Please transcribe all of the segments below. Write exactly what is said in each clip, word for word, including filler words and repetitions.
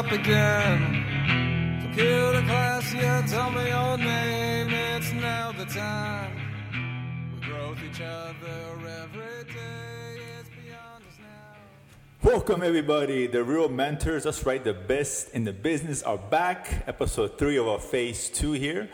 up again. Computer class, yeah, tell me your name. It's now the time. We grow with each other every day. It's beyond us now. Welcome everybody, the real mentors, that's right, the best in the business are back. Episode three of our phase two here.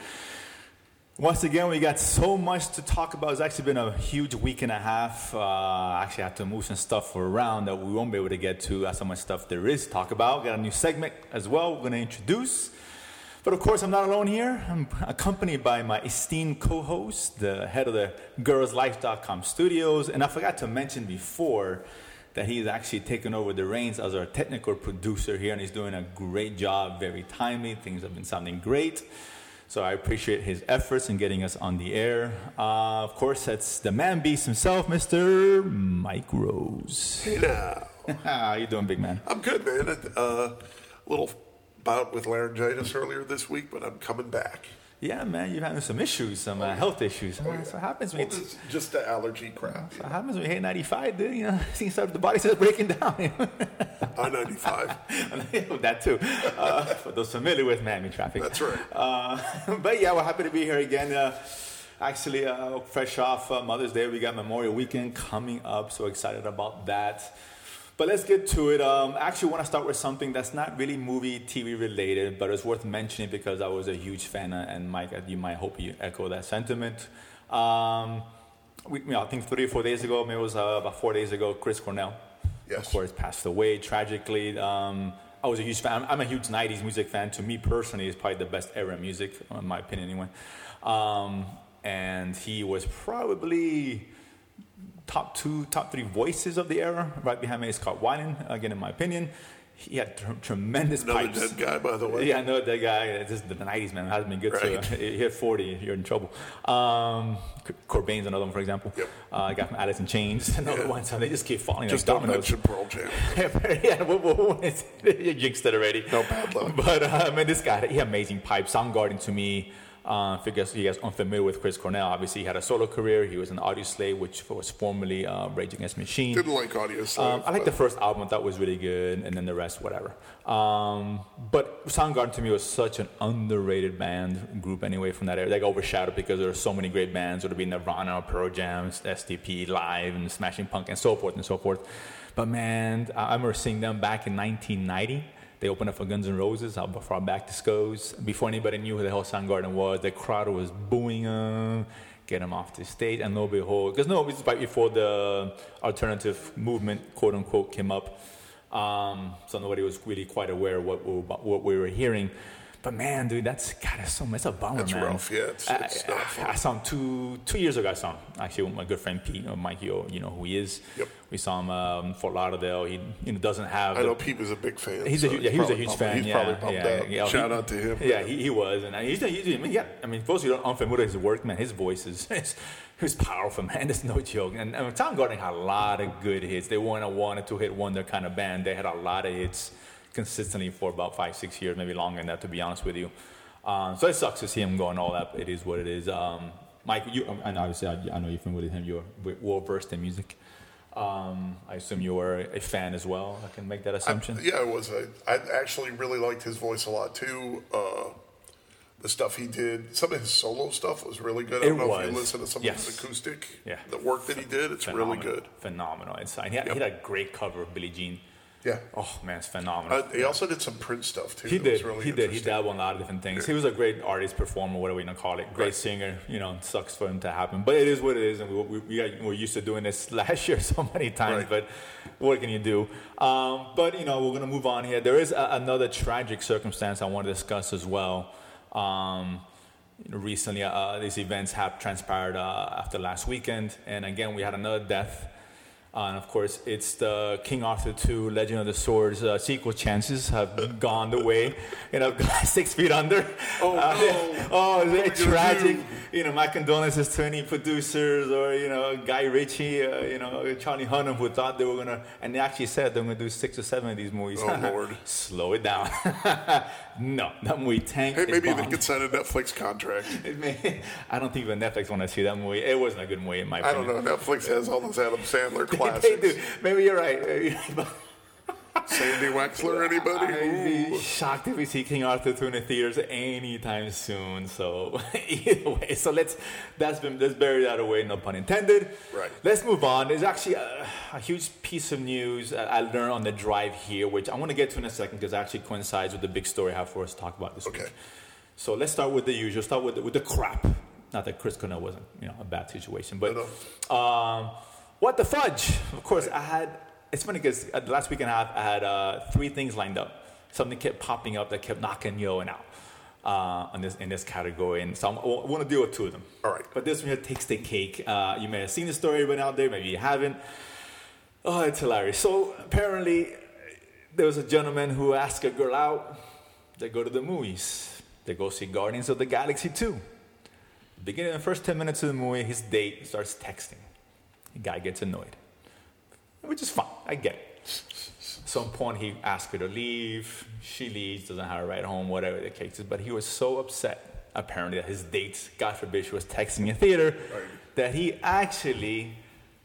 Once again, we got so much to talk about. It's actually been a huge week and a half. Uh, I actually had to move some stuff around that we won't be able to get to. That's how much stuff there is to talk about. Got a new segment as well we're going to introduce. But of course, I'm not alone here. I'm accompanied by my esteemed co-host, the head of the girls life dot com studios. And I forgot to mention before that he's actually taken over the reins as our technical producer here, and he's doing a great job, very timely. Things have been sounding great. So I appreciate his efforts in getting us on the air. Uh, of course, that's the man beast himself, Mister Mike Rose. Hey now. How you doing, big man? I'm good, man. A uh, little bout with laryngitis earlier this week, but I'm coming back. Yeah, man, you're having some issues, some uh, health issues. Oh, yeah. That's what happens when well, you... it's just the allergy crap. What happens when you hit ninety-five, dude? You know, things start, the body starts breaking down. I ninety-five. That too. Uh, for those familiar with Miami traffic. That's right. Uh, but yeah, we're happy to be here again. Uh, actually, uh, fresh off uh, Mother's Day, we got Memorial Weekend coming up. So excited about that. But let's get to it. Um, I actually want to start with something that's not really movie, T V related, but it's worth mentioning because I was a huge fan, and Mike, you might hope you echo that sentiment. Um, we, you know, I think three or four days ago, maybe it was uh, about four days ago, Chris Cornell, yes, of course, passed away tragically. Um, I was a huge fan. I'm, I'm a huge nineties music fan. To me personally, it's probably the best era of music, in my opinion, anyway. Um, and he was probably top two, top three voices of the era. Right behind me is Scott Weiland, again, in my opinion. He had t- tremendous Another pipes. dead guy, by the way. Yeah, I know that guy. It's just the nineties, man. It hasn't been good. Right. To, he hit forty, you're in trouble. Um, Cobain's another one, for example. Yep. Uh, I got from Alice in Chains. Another Yeah. one. So they just keep falling Just like don't dominoes. mention Pearl Jam. Yeah, what, what, what is it? You jinxed it already. No bad luck. But uh, man, this guy, he had amazing pipes. Soundgarden to me. Uh, if you guys, you guys are unfamiliar with Chris Cornell, obviously he had a solo career. He was an Audio Slave, which was formerly uh, Rage Against the Machine. Didn't like Audio Slave. Um, I like the first album; that was really good, and then the rest, whatever. Um, but Soundgarden to me was such an underrated band group, anyway. From that era, they got overshadowed because there were so many great bands, whether it be Nirvana, Pearl Jam, S T P, Live, and Smashing Punk, and so forth and so forth. But man, I remember seeing them back in nineteen ninety. They opened up for Guns N' Roses, how far back this goes. Before anybody knew who the hell Soundgarden was, the crowd was booing them, get them off the stage, and lo and behold, because no, it was right before the alternative movement, quote unquote, came up. Um, so nobody was really quite aware of what we, what we were hearing. But man, dude, that's God, that's so much. It's a bummer, That's man. rough, yeah. It's, it's I, not I, fun. I saw him two two years ago. I saw him actually with my good friend Pete, or Mikey, or you know who he is. Yep. We saw him um, in Fort Lauderdale. He you know doesn't have. I the, know Pete was a big fan. He's so a, yeah, he was a probably huge bummed- fan. He's yeah, probably bummed yeah, out. yeah. Shout he, out to him. Yeah, he, he was, and he's, he's I mean, yeah, I mean, for those who don't unfamiliar with his work, man, his voice is it's, it's powerful, man. There's no joke. And, and Soundgarden had a lot of good hits. They weren't a one or two hit wonder kind of band. They had a lot of hits consistently for about five, six years, maybe longer than that, to be honest with you. Um, so it sucks to see him going all that. It is what it is. Um, Mike, you, and obviously I, I know you're familiar with him. You're well versed in music. Um, I assume you were a fan as well. I can make that assumption. I, yeah, I was. I, I actually really liked his voice a lot too. Uh, the stuff he did, some of his solo stuff was really good. I don't It know was. if you listen to some Yes. of his acoustic. Yeah. The work that he did, it's really good. Phenomenal. It's, he, had, Yep. he had a great cover of Billie Jean. Yeah. Oh man, it's phenomenal. Uh, he also did some Prince stuff too. He that did. Was really he did. He interesting. dabbled in a lot of different things. Yeah. He was a great artist, performer, whatever you want to call it. Great Right. singer. You know, it sucks for him to happen, but it is what it is. And we, we, we got, we're used to doing this last year so many times. Right. But what can you do? Um, but you know, we're gonna move on here. There is a, another tragic circumstance I want to discuss as well. Um, you know, recently, uh, these events have transpired uh, after last weekend, and again, we had another death. Uh, and of course, it's the King Arthur two Legend of the Swords uh, sequel chances have gone the way, you know, Six Feet Under. Oh, uh, no. Oh, is What it are we gonna tragic? do? You know, my condolences to any producers or, you know, Guy Ritchie, uh, you know, Charlie Hunnam, who thought they were going to, and they actually said they were going to do six or seven of these movies. Oh, Lord. Slow it down. No, that movie tanked. Hey, It maybe they bombed. could sign a Netflix contract. It may, I don't think even Netflix want to see that movie. It wasn't a good movie in my I don't opinion. know. Netflix has all those Adam Sandler They classics. do. Maybe you're right. Sandy Wexler, anybody? I'd be Ooh. shocked if we see King Arthur two in the theaters anytime soon. So either way, so let's that's been let's bury that away. No pun intended. Right. Let's move on. There's actually a, a huge piece of news I learned on the drive here, which I want to get to in a second because it actually coincides with the big story I have for us to talk about this Okay. week. So let's start with the usual. Start with the, with the crap. Not that Chris Cornell wasn't, you know, a bad situation, but No, um, what the fudge? Of course, I had. It's funny because uh, the last week and a half, I had uh, three things lined up. Something kept popping up that kept knocking you and out uh, in this in this category, and so I'm, I want to deal with two of them. All right. But this one here takes the cake. Uh, you may have seen the story everyone out there, maybe you haven't. Oh, it's hilarious. So apparently, there was a gentleman who asked a girl out. They go to the movies. They go see Guardians of the Galaxy two. Beginning of the first ten minutes of the movie, his date starts texting. The guy gets annoyed, which is fine. I get it. At some point, he asks her to leave. She leaves, doesn't have a ride home, whatever the case is. But he was so upset, apparently, that his date, God forbid, she was texting in theater, Right. that he actually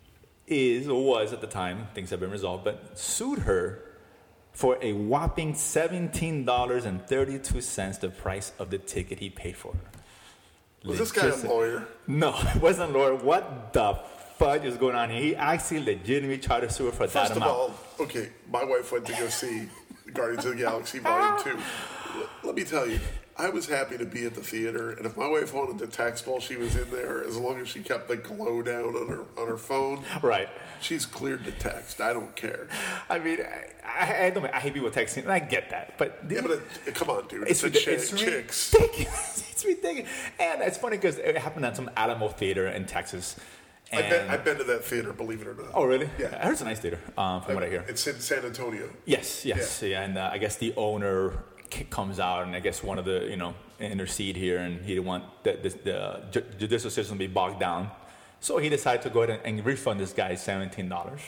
is, or was at the time, things have been resolved, but sued her for a whopping seventeen dollars and thirty-two cents, the price of the ticket he paid for her. was this guy a Legit- lawyer? No, it wasn't a lawyer. What the fudge is going on here? He actually legitimately tried to sue her for First that of amount. all, okay, my wife went to go see Guardians of the Galaxy Volume two. L- Let me tell you, I was happy to be at the theater, and if my wife wanted to text while she was in there, as long as she kept the glow down on her on her phone, Right. she's cleared to text. I don't care. I mean, I, I, I, don't, I hate people texting, and I get that. But, Yeah, but it, come on, dude. it's, It's, a rid- chick, it's chicks. ridiculous. It's ridiculous. And it's funny because it happened at some Alamo Theater in Texas. And, I've been, I've been to that theater, believe it or not. oh, really? Yeah. I heard it's a nice theater, um, from what I hear. It's in San Antonio. Yes, yes, yeah, and uh, I guess the owner k- comes out, and I guess one of the you know intercede here, and he didn't want the, the, the ju- judicial system to be bogged down, so he decided to go ahead and, and refund this guy seventeen dollars.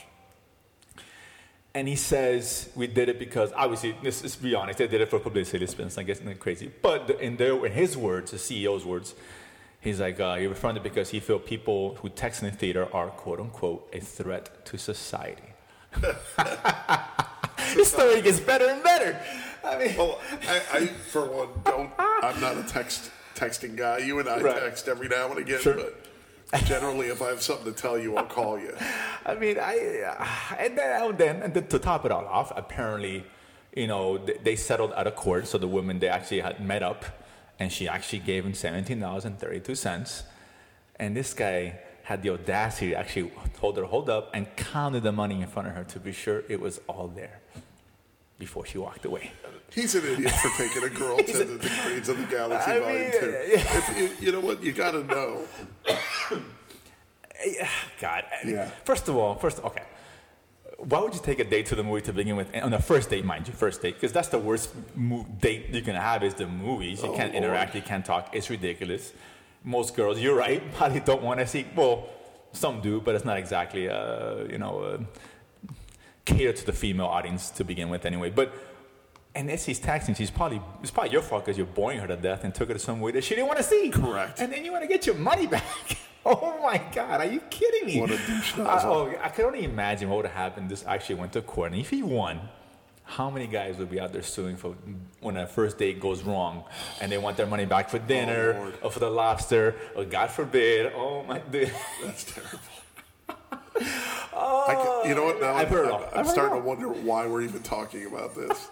And he says we did it because obviously, this is to be honest, they did it for publicity spins. I guess nothing crazy, but the, in their in his words, the C E O's words. He's like, uh, he refunded because he felt people who text in the theater are, quote unquote, a threat to society. This story gets better and better. I mean, Well, I, I for one, don't. I'm not a text texting guy. You and I Right. text every now and again, Sure. but generally, if I have something to tell you, I'll call you. I mean, I uh, and then and then and then to top it all off, apparently, you know, they, they settled out of court. So the women they actually had met up, and she actually gave him seventeen dollars and thirty-two cents, and this guy had the audacity to actually hold her hold up and counted the money in front of her to be sure it was all there before she walked away. He's an idiot for taking a girl to the, the Guardians of the Galaxy I Volume mean, two. yeah. If you, you know what? You got to know. God. Yeah. First of all, first okay. Why would you take a date to the movie to begin with? On the first date, mind you, first date, because that's the worst mo- date you can have is the movies. You Oh, can't Lord. interact, you can't talk. It's ridiculous. Most girls, you're right, probably don't want to see. Well, some do, but it's not exactly, uh, you know, uh, cater to the female audience to begin with, anyway. But and as he's texting, she's probably it's probably your fault because you're boring her to death and took her to some movie that she didn't want to see. Correct. And then you want to get your money back. Oh my God, are you kidding me? What a douche I, nozzle. oh, I can only imagine what would have happened. This actually went to court, and if he won, how many guys would be out there suing for when a first date goes wrong and they want their money back for dinner Lord. or for the lobster or God forbid? Oh my! That's terrible. I can, you know what? Now I've I'm, heard it I'm, all. I'm I've heard starting it to wonder why we're even talking about this.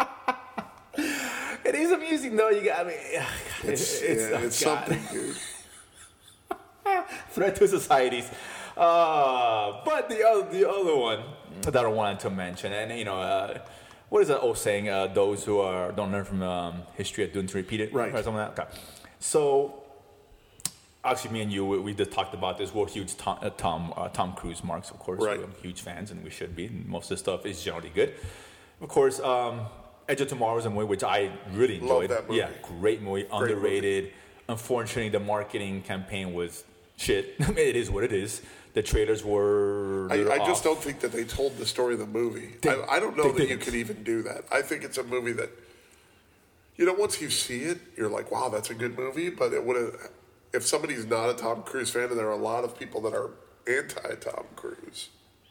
It is amusing though. You got I mean, It's, it's, yeah, oh, it's God. something, dude. Threat to societies. Uh, but the other, the other one that I wanted to mention, and you know, uh, what is that old saying? Uh, those who are don't learn from um, history are doomed to repeat it, Right. Or something like that. Okay. So, actually, me and you, we, we just talked about this. We're huge Tom uh, Tom, uh, Tom Cruise marks, of course. Right. We're huge fans, and we should be. Most of the stuff is generally good. Of course, um, Edge of Tomorrow is a movie which I really Love enjoyed. that movie. Yeah, great movie, underrated. Unfortunately, the marketing campaign was shit. I mean, it is what it is. The trailers were. I, they were I just off. don't think that they told the story of the movie. They- I, I don't know they that you didn't. could even do that. I think it's a movie that, you know, once you see it, you're like, wow, that's a good movie. But it would have, if somebody's not a Tom Cruise fan, and there are a lot of people that are anti-Tom Cruise.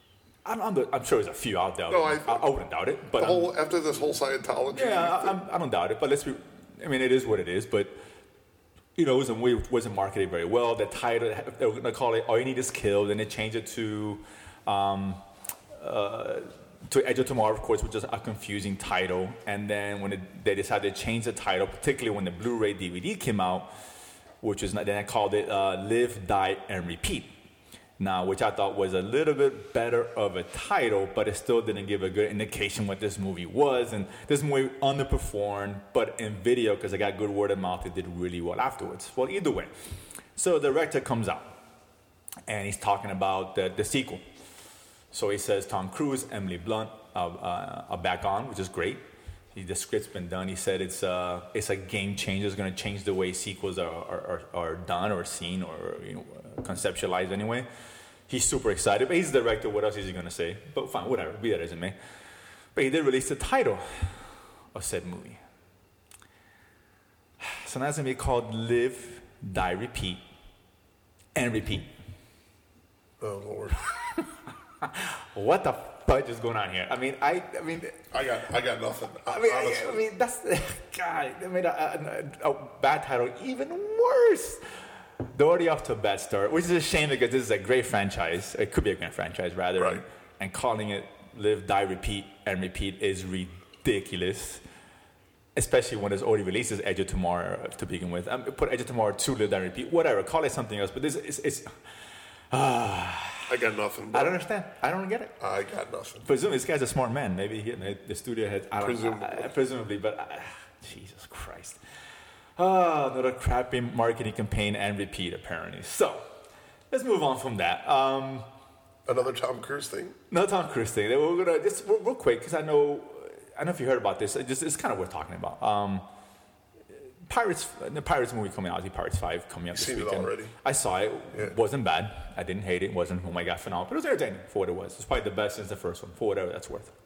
I'm, I'm, the, I'm sure there's a few out there. No, I- I, I wouldn't doubt it. But The I'm- whole after this whole Scientology. yeah, I, thing. I'm, I don't doubt it. But let's be. I mean, it is what it is. But you know, it wasn't, it wasn't marketed very well. The title, they were going to call it "All You Need Is Kill," then they changed it to. Um, uh, to Edge of Tomorrow, of course, which is a confusing title. And then when it, they decided to change the title, particularly when the Blu-ray D V D came out, which is then I called it uh, Live, Die, and Repeat. Now, which I thought was a little bit better of a title, but it still didn't give a good indication what this movie was. And this movie underperformed, but in video, because I got good word of mouth, it did really well afterwards. Well, either way. So the director comes out, and he's talking about the, the sequel. So he says Tom Cruise, Emily Blunt uh, uh, are back on, which is great. He, the script's been done. He said it's uh, it's a game changer. It's going to change the way sequels are, are, are, are done or seen or you know, conceptualized anyway. He's super excited, but he's the director. What else is he going to say? But fine, whatever. Be that as it may. But he did release the title of said movie. So now it's going to be called Live, Die, Repeat, and Repeat. Oh Lord. What the fudge is going on here? I mean, I, I mean, I got, I got nothing. I mean, honestly. I, I mean, that's God. I mean, a, a, a bad title, even worse. They're already off to a bad start, which is a shame because this is a great franchise. It could be a great franchise, rather. Right. And, and calling it Live, Die, Repeat, and Repeat is ridiculous. Especially when it's already released as Edge of Tomorrow to begin with. Um, put Edge of Tomorrow two, Live, Die, Repeat, whatever. Call it something else. But this is, it's. Ah. I got nothing. I Bro. don't understand. I don't get it. I got nothing. Presumably, this guy's a smart man. Maybe he, the studio had. I don't, Presumably. I, presumably, but uh, Jesus Christ. Ah, another crappy marketing campaign and repeat, apparently. So, let's move on from that. Um, Another Tom Cruise thing. no Tom Cruise thing. We're gonna just real, real quick because I know, I don't know if you heard about this. It just, it's kind of worth talking about. Um, Pirates, the Pirates movie coming out, the Pirates five coming out this Seen it weekend. already? I saw it. Yeah. Wasn't bad. I didn't hate it. It wasn't, oh my God, phenomenal. But it was entertaining for what it was. It's probably the best since the first one, for whatever that's worth.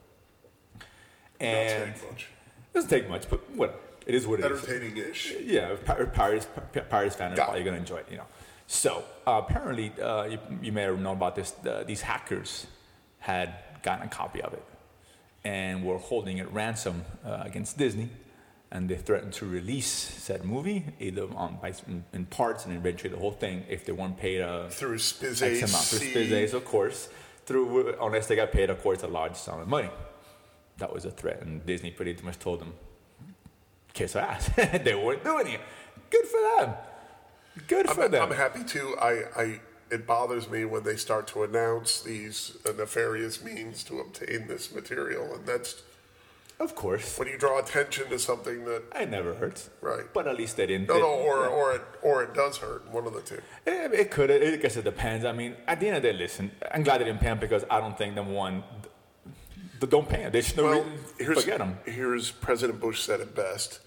And Not take much. it doesn't take much, but whatever. It is what it is. Entertaining-ish. Yeah, Pir- Pirates, Pir- Pirates fan are Got probably it. going to enjoy it, you know. So, uh, apparently, uh, you, you may have known about this. Uh, these hackers had gotten a copy of it and were holding it ransom uh, against Disney. And they threatened to release said movie, either on by, in, in parts and eventually the whole thing, if they weren't paid a Through Spiz X amount. Through Spiz, of course. Through unless they got paid, of course, a large sum of money. That was a threat, and Disney pretty much told them, kiss our ass. They weren't doing it. Good for them. Good for I'm, them. I'm happy too. I, I, it bothers me when they start to announce these uh, nefarious means to obtain this material, and that's Of course. when you draw attention to something that. It never hurts. Right. But at least they didn't. No, they- no, or or it or it does hurt. One of the two. It, it could. I guess it depends. I mean, at the end of the day, listen, I'm glad they didn't pay him because I don't think, number one, th- don't pay him. They should no Well, reason- here's forget him. here's President Bush said it best.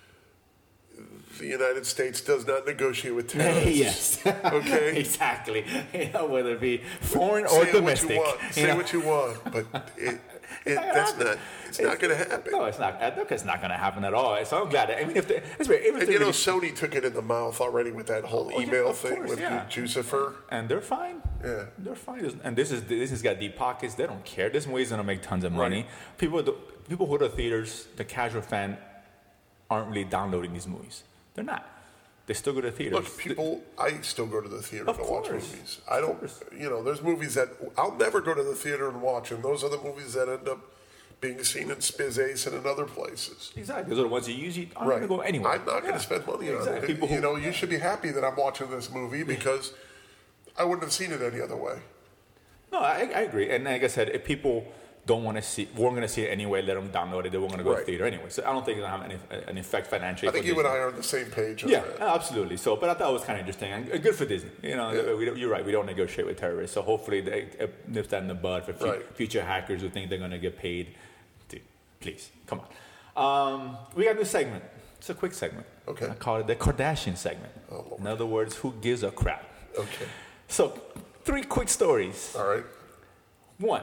The United States does not negotiate with terrorists. Yes. Okay. Exactly. You know, whether it be foreign Say or what domestic. you want. you Say know. what you want, but it, it not gonna that's happen. not. It's not going to happen. No, it's not. I think it's not going to happen at all. So I'm glad. That, I mean, if they, it's weird, even if And they you know, really- Sony took it in the mouth already with that whole Oh, yeah, email of thing course, with yeah. Jucifer. and they're fine. Yeah. They're fine. And this is this has got deep pockets. They don't care. This movie's going to make tons of money. Right. People, the, people who go to theaters, the casual fan, aren't really downloading these movies. They're not. They still go to theaters. Look, people, I still go to the theater Of to watch course. movies. I don't, course. you know, there's movies that I'll never go to the theater and watch, and those are the movies that end up being seen in Spiz Ace and in other places. Exactly. Those are the ones you usually aren't Right. going to go anywhere. I'm not going Yeah. to spend money on Exactly. it. People you who- know, you should be happy that I'm watching this movie because I wouldn't have seen it any other way. No, I, I agree. And like I said, if people don't want to see, weren't going to see it anyway, let them download it. They weren't going to go to Right. the theater anyway. So I don't think it's going to have any, an effect financially. I think for you and Disney. I are on the same page on Yeah, that. absolutely. So, but I thought it was kind of interesting and good for Disney. You know, Yeah. we don't, you're right. We don't negotiate with terrorists. So hopefully they uh, nip that in the bud for fu- Right. future hackers who think they're going to get paid. To, please, come on. Um, we got a new segment. It's a quick segment. Okay. I call it the Kardashian segment. Oh, Lord. In other words, who gives a crap? Okay. So, three quick stories. All right. One,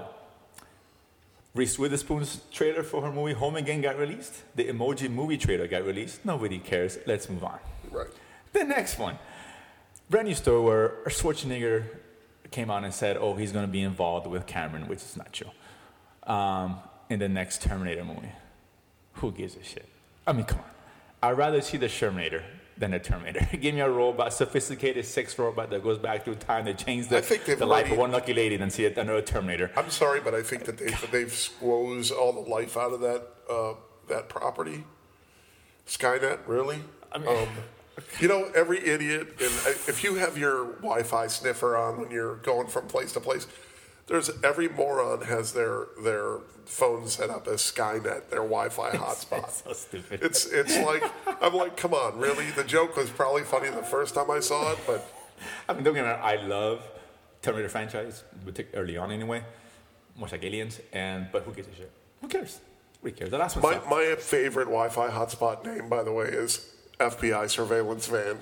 Reese Witherspoon's trailer for her movie Home Again got released. The Emoji Movie trailer got released. Nobody cares. Let's move on. Right. The next one, brand new story where Schwarzenegger came out and said, oh, he's going to be involved with Cameron, which is not true, um, in the next Terminator movie. Who gives a shit? I mean, come on. I'd rather see the Sherminator than the Terminator. Give me a robot, sophisticated sex robot that goes back through time to change the, I think they've the life already- of one lucky lady than see another Terminator. I'm sorry, but I think that they've, they've squoze all the life out of that uh, that property. Skynet, really? I mean- um, you know, every idiot, and if you have your Wi-Fi sniffer on when you're going from place to place, there's every moron has their their phone set up as Skynet, their Wi-Fi hotspot. It's so stupid. It's it's like I'm like, come on, really? The joke was probably funny the first time I saw it, but I mean, don't get me wrong, I love Terminator franchise, particularly early on anyway, much like Aliens, and but who gives a shit? Who cares? Who cares? The last one my sucked. my favorite Wi-Fi hotspot name, by the way, is F B I surveillance van.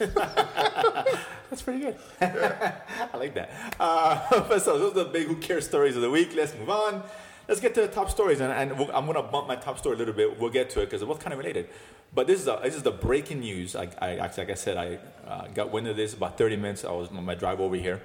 That's pretty good. I like that. Uh, but so those are the big who cares stories of the week. Let's move on. Let's get to the top stories, and, and we'll, I'm going to bump my top story a little bit. We'll get to it because it was kind of related. But this is a, this is the breaking news. I, I actually, like I said, I uh, got wind of this about thirty minutes. I was on my drive over here.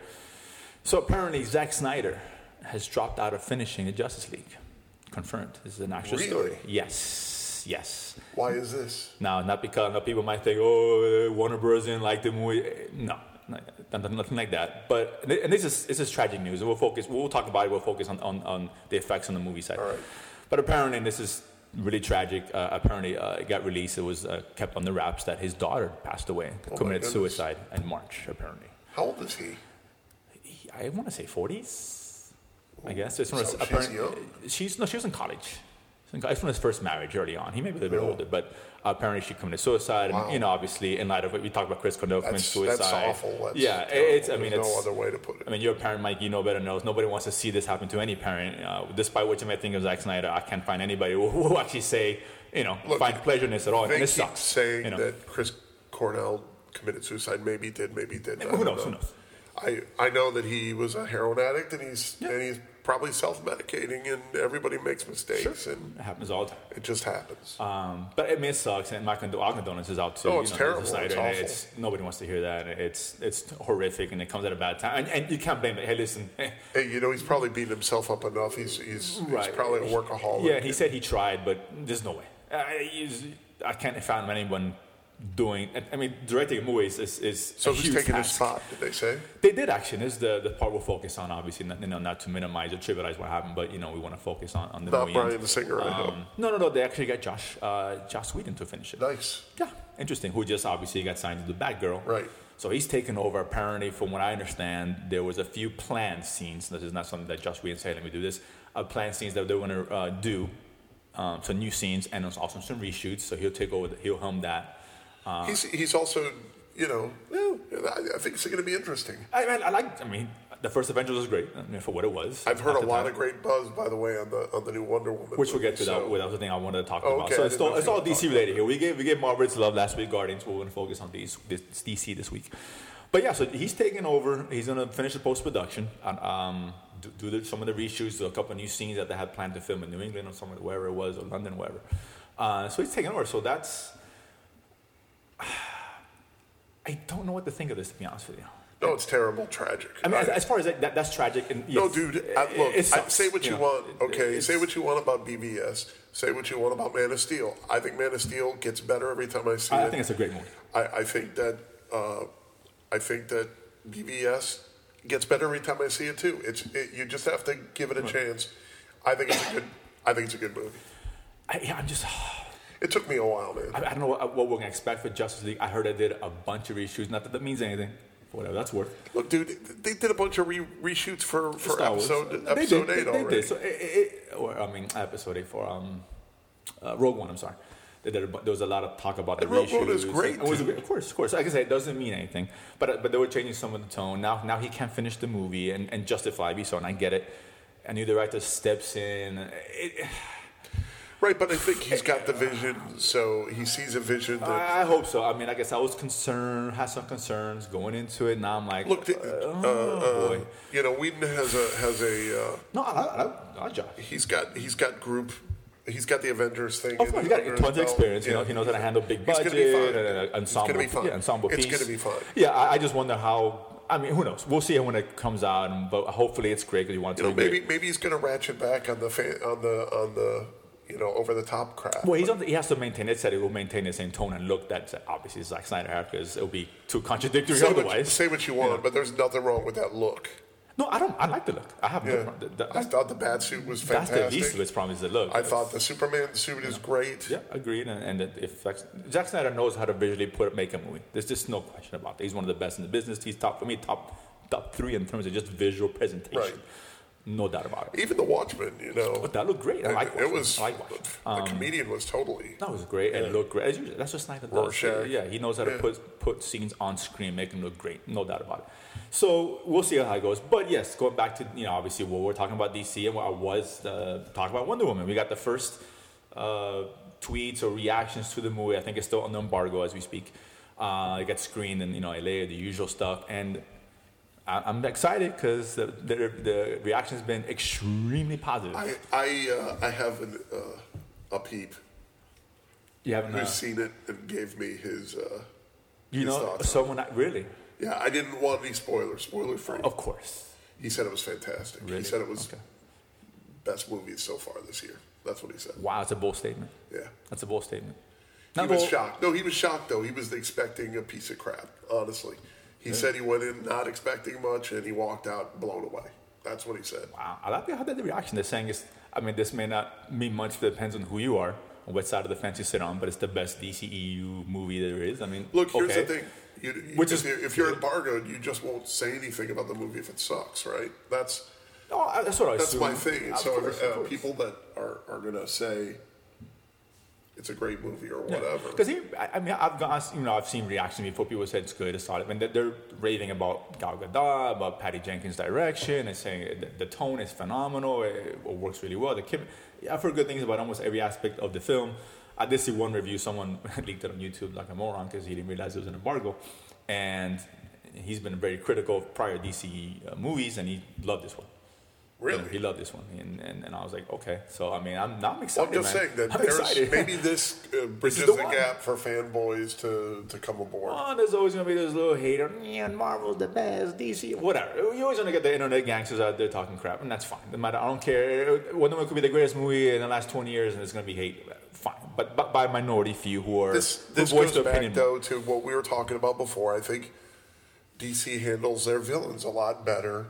So apparently, Zack Snyder has dropped out of finishing the Justice League. Confirmed. This is an actual Really? story. Yes, yes. Why is this? Now, not because now people might think, oh, Warner Bros. Didn't like the movie. No, nothing, nothing like that. But and this is this is tragic news. We'll focus. We'll talk about it. We'll focus on, on, on the effects on the movie side. All right. But apparently, this is really tragic. Uh, apparently, uh, it got released. It was uh, kept on the wraps that his daughter passed away, Oh, committed my goodness. suicide in March. Apparently, How old is he? He- I want to say forties. I guess it's from So his, she's apparently- young? She's no, she was in college. It's from his first marriage early on. He may be a little bit Oh. older, but apparently she committed suicide. Wow. And, you know, obviously, in light of it, we talked about Chris Cornell committing That's, suicide. that's awful. That's yeah, terrible. it's. I mean, There's it's no other way to put it. I mean, you're a parent, Mike. You know better knows. Nobody wants to see this happen to any parent. Uh, despite what you might think of Zack Snyder, I can't find anybody who will actually say, you know, Look, find pleasure in this at all. They And it keep sucks. saying you know. that Chris Cornell committed suicide. Maybe he did. Maybe he didn't. I Who don't knows? Who know. knows? I, I know that he was a heroin addict, and he's and he's probably self-medicating, and everybody makes mistakes, and It happens all the time. it just happens. Um, but I mean, it sucks, and my condo- our condolences out to Oh, you it's know, terrible. to Snyder, It's and awful. it's nobody wants to hear that. It's it's horrific, and it comes at a bad time, and, and you can't blame it. Hey, listen, Hey, you know, he's probably beating himself up enough. He's he's, he's probably a workaholic. Yeah, he said he tried, but there's no way. Uh, he's- I can't find anyone doing. I mean, directing a movie is is, is So a who's huge taking his task. spot? Did they say? They did actually. This is the, the part we'll focus on, obviously, not, you know, not to minimize or trivialize what happened, but you know, we want to focus on, on the Not movie. Bryan And, Singer, I hope. um, no, no, no. They actually got Josh uh, Josh Whedon to finish it. Nice. Yeah, interesting. Who just obviously got signed to the Batgirl. Right. So he's taken over. Apparently, from what I understand, there was a few planned scenes. This is not something that Josh Whedon said, let me do this. Uh, planned scenes that they were going to uh, do. Um, some new scenes and also some reshoots. So he'll take over. The, he'll helm that. Uh, He's he's also, you know, well, I, I think it's going to be interesting. I, I, I like. I mean, the first Avengers was great. I mean, for what it was. I've heard at a the lot time. of great buzz, by the way, on the on the new Wonder Woman. Which we'll movie, get to. so- That, that was the thing I wanted to talk Oh, about. okay, So I it's didn't know all, if it's you all wanted D to C talk related here. We gave we gave Marvel its love last week, Guardians. We're going to focus on these this D C this week. But yeah, so he's taking over. He's going to finish the post production and um, do, do the, some of the reshoots, do a couple of new scenes that they had planned to film in New England or somewhere, wherever it was, or London, wherever. Uh, so he's taking over. So that's. I don't know what to think of this, to be honest with you. No, it's terrible, tragic. I mean, as, as far as that, that, that's tragic. And no, yes, dude. it- I, look, it I, sucks, say what you, know. want. Okay, It's- say what you want about B V S. Say what you want about Man of Steel. I think Man of Steel gets better every time I see I, it. I think it's a great movie. I, I think that uh, I think that B V S gets better every time I see it too. It's it, you just have to give it a chance. I think it's a good. I think it's a good movie. I, yeah, I'm just. It took me a while, man. I, I don't know what, what we're gonna expect for Justice League. I heard they did a bunch of reshoots. Not that that means anything. For whatever that's worth. Look, dude, they did a bunch of re- reshoots for, for Star Wars. episode They episode did, eight they, they already. did. So it, it, or I mean, episode eight for um, uh, Rogue One. I'm sorry. They did a, bu- there was a lot of talk about the And Rogue reshoots. One is great, And it was too. great- of course, of course. Like I said, it doesn't mean anything. But uh, but they were changing some of the tone. Now now he can't finish the movie and, and justifiably so, and I get it. A new director steps in. It, Right, but I think he's got the vision, so he sees a vision that. I hope so. I mean, I guess I was concerned, had some concerns going into it. Now I'm like, Look, the, oh, uh, uh, boy. you know, Whedon has a has a. Uh, No, I, I, I, I Josh. he's got he's got group. He's got the Avengers thing. Of course, he got under his tons of belt. experience. You Yeah. know, he knows how to handle big He's budget gonna be fine. and uh, It's ensemble. gonna be fine. Yeah, ensemble It's piece. gonna be fine. Yeah, I, I just wonder how I mean, who knows? We'll see when it comes out, and, but hopefully it's great because you want it You to know, be maybe great. maybe he's going to ratchet back on the fan, on the on the you know over the top crap. Well, he's on the, he has to maintain. It said it will maintain the same tone and look that obviously Zack Snyder had because it'll be too contradictory say, what, otherwise. say what you want, Yeah. but there's nothing wrong with that look. No, I don't. I like the look. I have Yeah. no. The, the, I thought the bat suit was that's fantastic. the least of its problem is the look. I thought the Superman suit is great. Yeah, agreed. And, and that if Zack, Zack Snyder knows how to visually put make a movie. There's just no question about it. He's one of the best in the business. He's top for me, top top three in terms of just visual presentation. Right. No doubt about it. Even the Watchmen, you know, But that looked great. I it, like it Watchmen. was I like Watchmen. the Um, comedian was totally. That was great. It Yeah. looked great. As usual, that's what Snyder does. Rorschach. Yeah, he knows how to Yeah. put put scenes on screen, make them look great. No doubt about it. So we'll see how it goes. But yes, going back to you know obviously what we're talking about D C and what I was uh, talking about Wonder Woman. We got the first uh, tweets or reactions to the movie. I think it's still on embargo as we speak. Uh, it gets screened in you know L A, the usual stuff, and I, I'm excited because the, the the reaction has been extremely positive. I I uh, I have an, uh, a peep you haven't, who's uh, seen it and gave me his. Uh, you his know, thoughts on someone that really, Yeah, I didn't want any spoilers. Spoiler free. of course. He said it was fantastic. Really? He said it was Okay. best movie so far this year. That's what he said. Wow, that's a bold statement. Yeah. That's a bold statement. He Not was bold- shocked. No, he was shocked though. He was expecting a piece of crap. Honestly, he said he went in not expecting much, and he walked out blown away. That's what he said. Wow, I like how the reaction. They're saying is, I mean, this may not mean much. It depends on who you are, on what side of the fence you sit on. But it's the best D C E U movie there is. I mean, Look, here's okay. the thing. You, you, Which if, is- you're, if you're embargoed, you just won't say anything about the movie if it sucks, right? That's Oh, I- that's what I that's assume. my thing. Of so course, uh, of course. people that are, are going to say it's a great movie or whatever. Because I, I mean, I've gone, you know, I've seen reactions before. People said it's good, it's solid, and they're, they're raving about Gal Gadot, about Patty Jenkins' direction, and saying the, the tone is phenomenal. It, it works really well. The Kim, yeah, I've heard good things about almost every aspect of the film. I did see one review. Someone leaked it on YouTube like a moron because he didn't realize it was an embargo, and he's been very critical of prior D C uh, movies, and he loved this one. Really? He loved this one, and, and, and I was like, okay. So I mean, I'm, I'm Well, excited. I'm just man. saying that I'm there's excited. maybe this uh, bridges the the, one. gap for fanboys to, to come aboard. Oh, there's always gonna be this little hater. Yeah, Marvel's the best, D C, whatever. You're always gonna get the internet gangsters out there talking crap, and that's fine. No matter, I don't care. Wonder Woman could be the greatest movie in the last twenty years, and it's gonna be hate. Fine, but, but by a minority few who are This who this voice goes their back opinion. though to what we were talking about before. I think D C handles their villains a lot better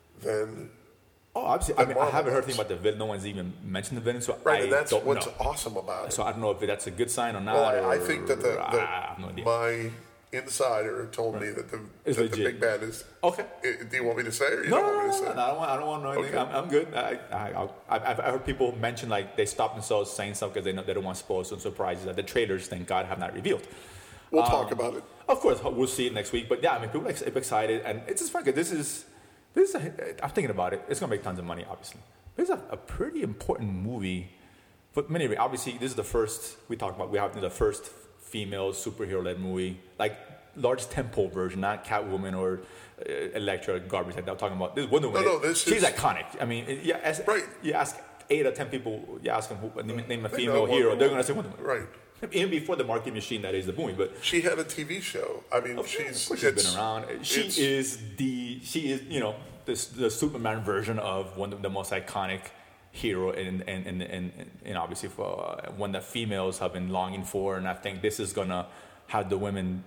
than Oh, obviously. I mean, I Marvel haven't heard does. anything about the villain. No one's even mentioned the villain, so right, I and that's don't what's know. awesome about it. So I don't know if that's a good sign or not. well, I, I or- think that the, the I have no idea. my insider told me that the It's that the legit. big bad is. Okay. I- do you want me to say it or you No, don't no, want me no, to no, say? no, I don't want. I don't want to know anything. Okay. I'm, I'm good. I, I, I'll- I've, I've heard people mention like they stop themselves saying stuff because they know they don't want spoilers and surprises that the trailers, thank God, have not revealed. We'll Um, talk about it. Of course, we'll see it next week. But yeah, I mean, people are ex- excited, and it's just fun because this is this is. A, I'm thinking about it. It's gonna make tons of money, obviously. This is a, a pretty important movie. But many, obviously, this is the first we talked about. We have the first female superhero-led movie, like large tempo version, not Catwoman or uh, Elektra or garbage like that. I'm talking about this Wonder Woman. no, this she's is- iconic. I mean, it- yeah, as, Right. You ask eight or ten people, you ask them who name, name a They female know hero, Wonder they're Woman. gonna say Wonder Woman. Right. Even before the marketing machine that is the movie, but She had a T V show. I mean, of she's course, of course it's- she's been around. She it's- is the she is you know this the Superman version of one of the most iconic hero and and and and, and obviously for uh, one that females have been longing for, and I think this is gonna have the women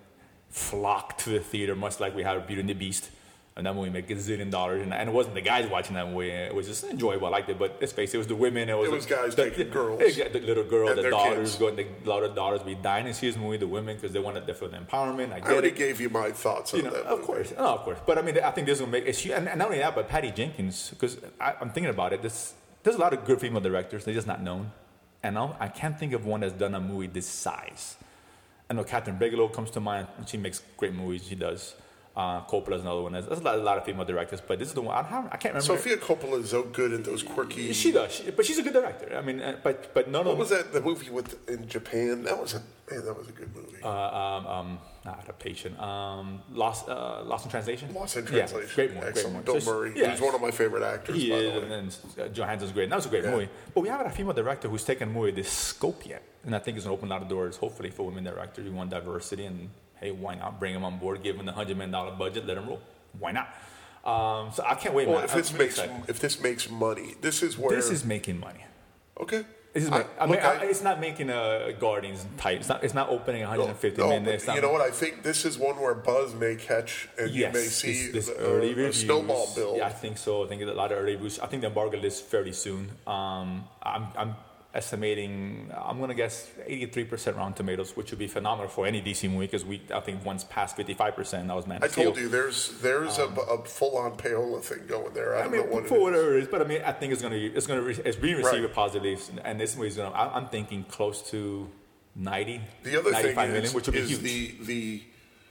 flock to the theater, much like we had Beauty and the Beast. And that movie made a gazillion dollars, and, and it wasn't the guys watching that movie. It was just enjoyable. I liked it, but let's face it, it was the women. It was, It was the, guys the, taking the, girls yeah, the little girl, and the their daughters kids. going, the lot of daughters be dying to see this movie. The women because they wanted to feel the empowerment. I get I already it. gave you my thoughts on You know, that. of movie. course, no, of course. But I mean, I think this will make. It's, and, and not only that, but Patty Jenkins, because I'm thinking about it. This, there's a lot of good female directors. They're just not known, and I, I can't think of one that's done a movie this size. I know Catherine Bigelow comes to mind. She makes great movies. She does. Uh, Coppola's another one. There's, there's a, lot, a lot of female directors, but this is the one I, don't have, I can't remember. Sofia Coppola is so good at those quirky. She does, she, but she's a good director. I mean, uh, but but none What of was that? The movie with in Japan? That was a man. That was a good movie. Uh, um, um, not adaptation. Um, Lost, uh, Lost in Translation. Lost in Yeah, Translation. great movie. Excellent. Great movie. Bill So Murray. she- yeah, He's one of my favorite actors. He by is, the way. and then uh, Johansson's great. That was a great Yeah. movie. But we haven't had a female director who's taken a movie this scope yet, and I think it's gonna open a lot of doors, hopefully, for women directors. We want diversity, and hey, why not bring them on board? Give them the hundred million dollar budget, let them roll. why not? Um, so I can't wait. Well, man. if I'm this really makes excited. if this makes money, this is where This is making money. okay. This is I- make, I, mean, look, I- I, it's not making a Guardians type. It's not. It's not opening one hundred fifty no, minutes. but you know what? I think this is one where buzz may catch, and Yes, you may see this, this the, early uh, a reviews. snowball build. Yeah, I think so. I think a lot of early reviews. I think the embargo list fairly soon. Um, I'm, I'm estimating. I'm gonna guess eighty-three percent Rotten Tomatoes, which would be phenomenal for any D C movie because we. I think once past fifty-five percent, that was Man I of Steel. told you there's there's a, a full on payola thing going there. I I don't mean, know what for it is. whatever it is, but I mean, I think it's gonna it's gonna re- it's being received Right. with positively, and this movie's gonna. I, I'm thinking close to ninety. The other thing ninety-five is, million, which would be is huge. the the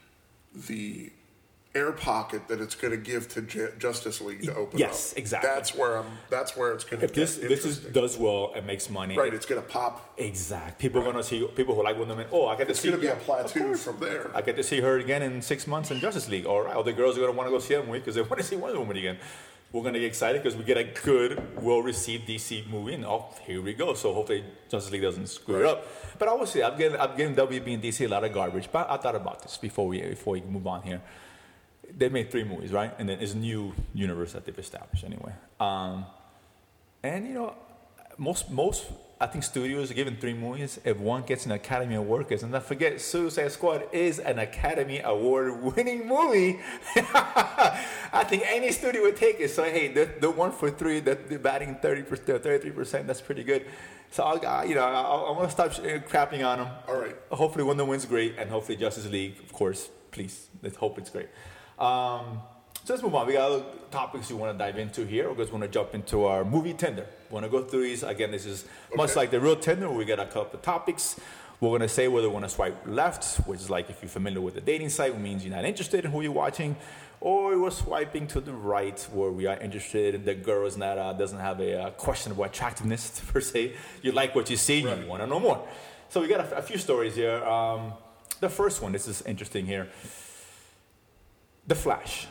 the air pocket that it's going to give to Ju- Justice League to open Yes, up. exactly. That's where I'm. That's where it's going to If get this this is interesting. does well and makes money, right. It's going to pop. exact. People are gonna see people who like Wonder Woman. Oh, I get to It's see. going to be a Of plateau course. from there. I get to see her again in six months in Justice League. All right, all the girls are gonna want to go see that movie because they want to see Wonder Woman again. We're gonna get excited because we get a good, well-received D C movie, and oh, here we go. So hopefully Justice League doesn't screw it Right. up. But I will say, I'm getting, I'm getting W B and D C a lot of garbage. But I thought about this before we before we move on here. They made three movies, right? And then it's a new universe that they've established anyway. Um, and you know, most most I think studios are given three movies. If one gets an Academy Award, because and not forget, Suicide Squad is an Academy Award winning movie. I think any studio would take it. So hey, the, the one for three, that they're batting thirty percent, thirty-three percent. That's pretty good. So I'll, I, you know, I, I want to stop uh, crapping on them. All right. Hopefully, Wonder Woman's great, and hopefully Justice League, of course. Please, let's hope it's great. Um, so let's move on. We got other topics we want to dive into here. We're just going to jump into our movie tender. We want to go through these. Again, this is much Okay. like the real tender, where we got a couple of topics. We're going to say whether we want to swipe left, which is like if you're familiar with the dating site, it means you're not interested in who you're watching, or we're swiping to the right, where we are interested in the girl is not, uh, doesn't have a uh, questionable attractiveness, per se. You like what you see, Right. you want to know more. So we got a, a few stories here. Um, the first one, this is interesting here. The Flash,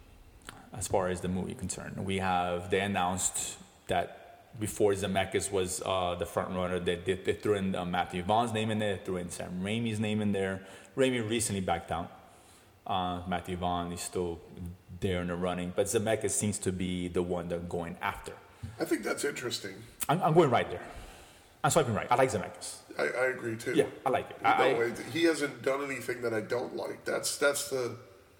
as far as the movie concerned, we have, they announced that before Zemeckis was uh, the front runner, they, they, they threw in uh, Matthew Vaughn's name in there, they threw in Sam Raimi's name in there. Raimi recently backed down. Uh, Matthew Vaughn is still there in the running, but Zemeckis seems to be the one they're going after. I think that's interesting. I'm, I'm going right there. I'm swiping right. I like Zemeckis. I, I agree too. Yeah, I like it. No, I, I, it- he hasn't done anything that I don't like. That's that's the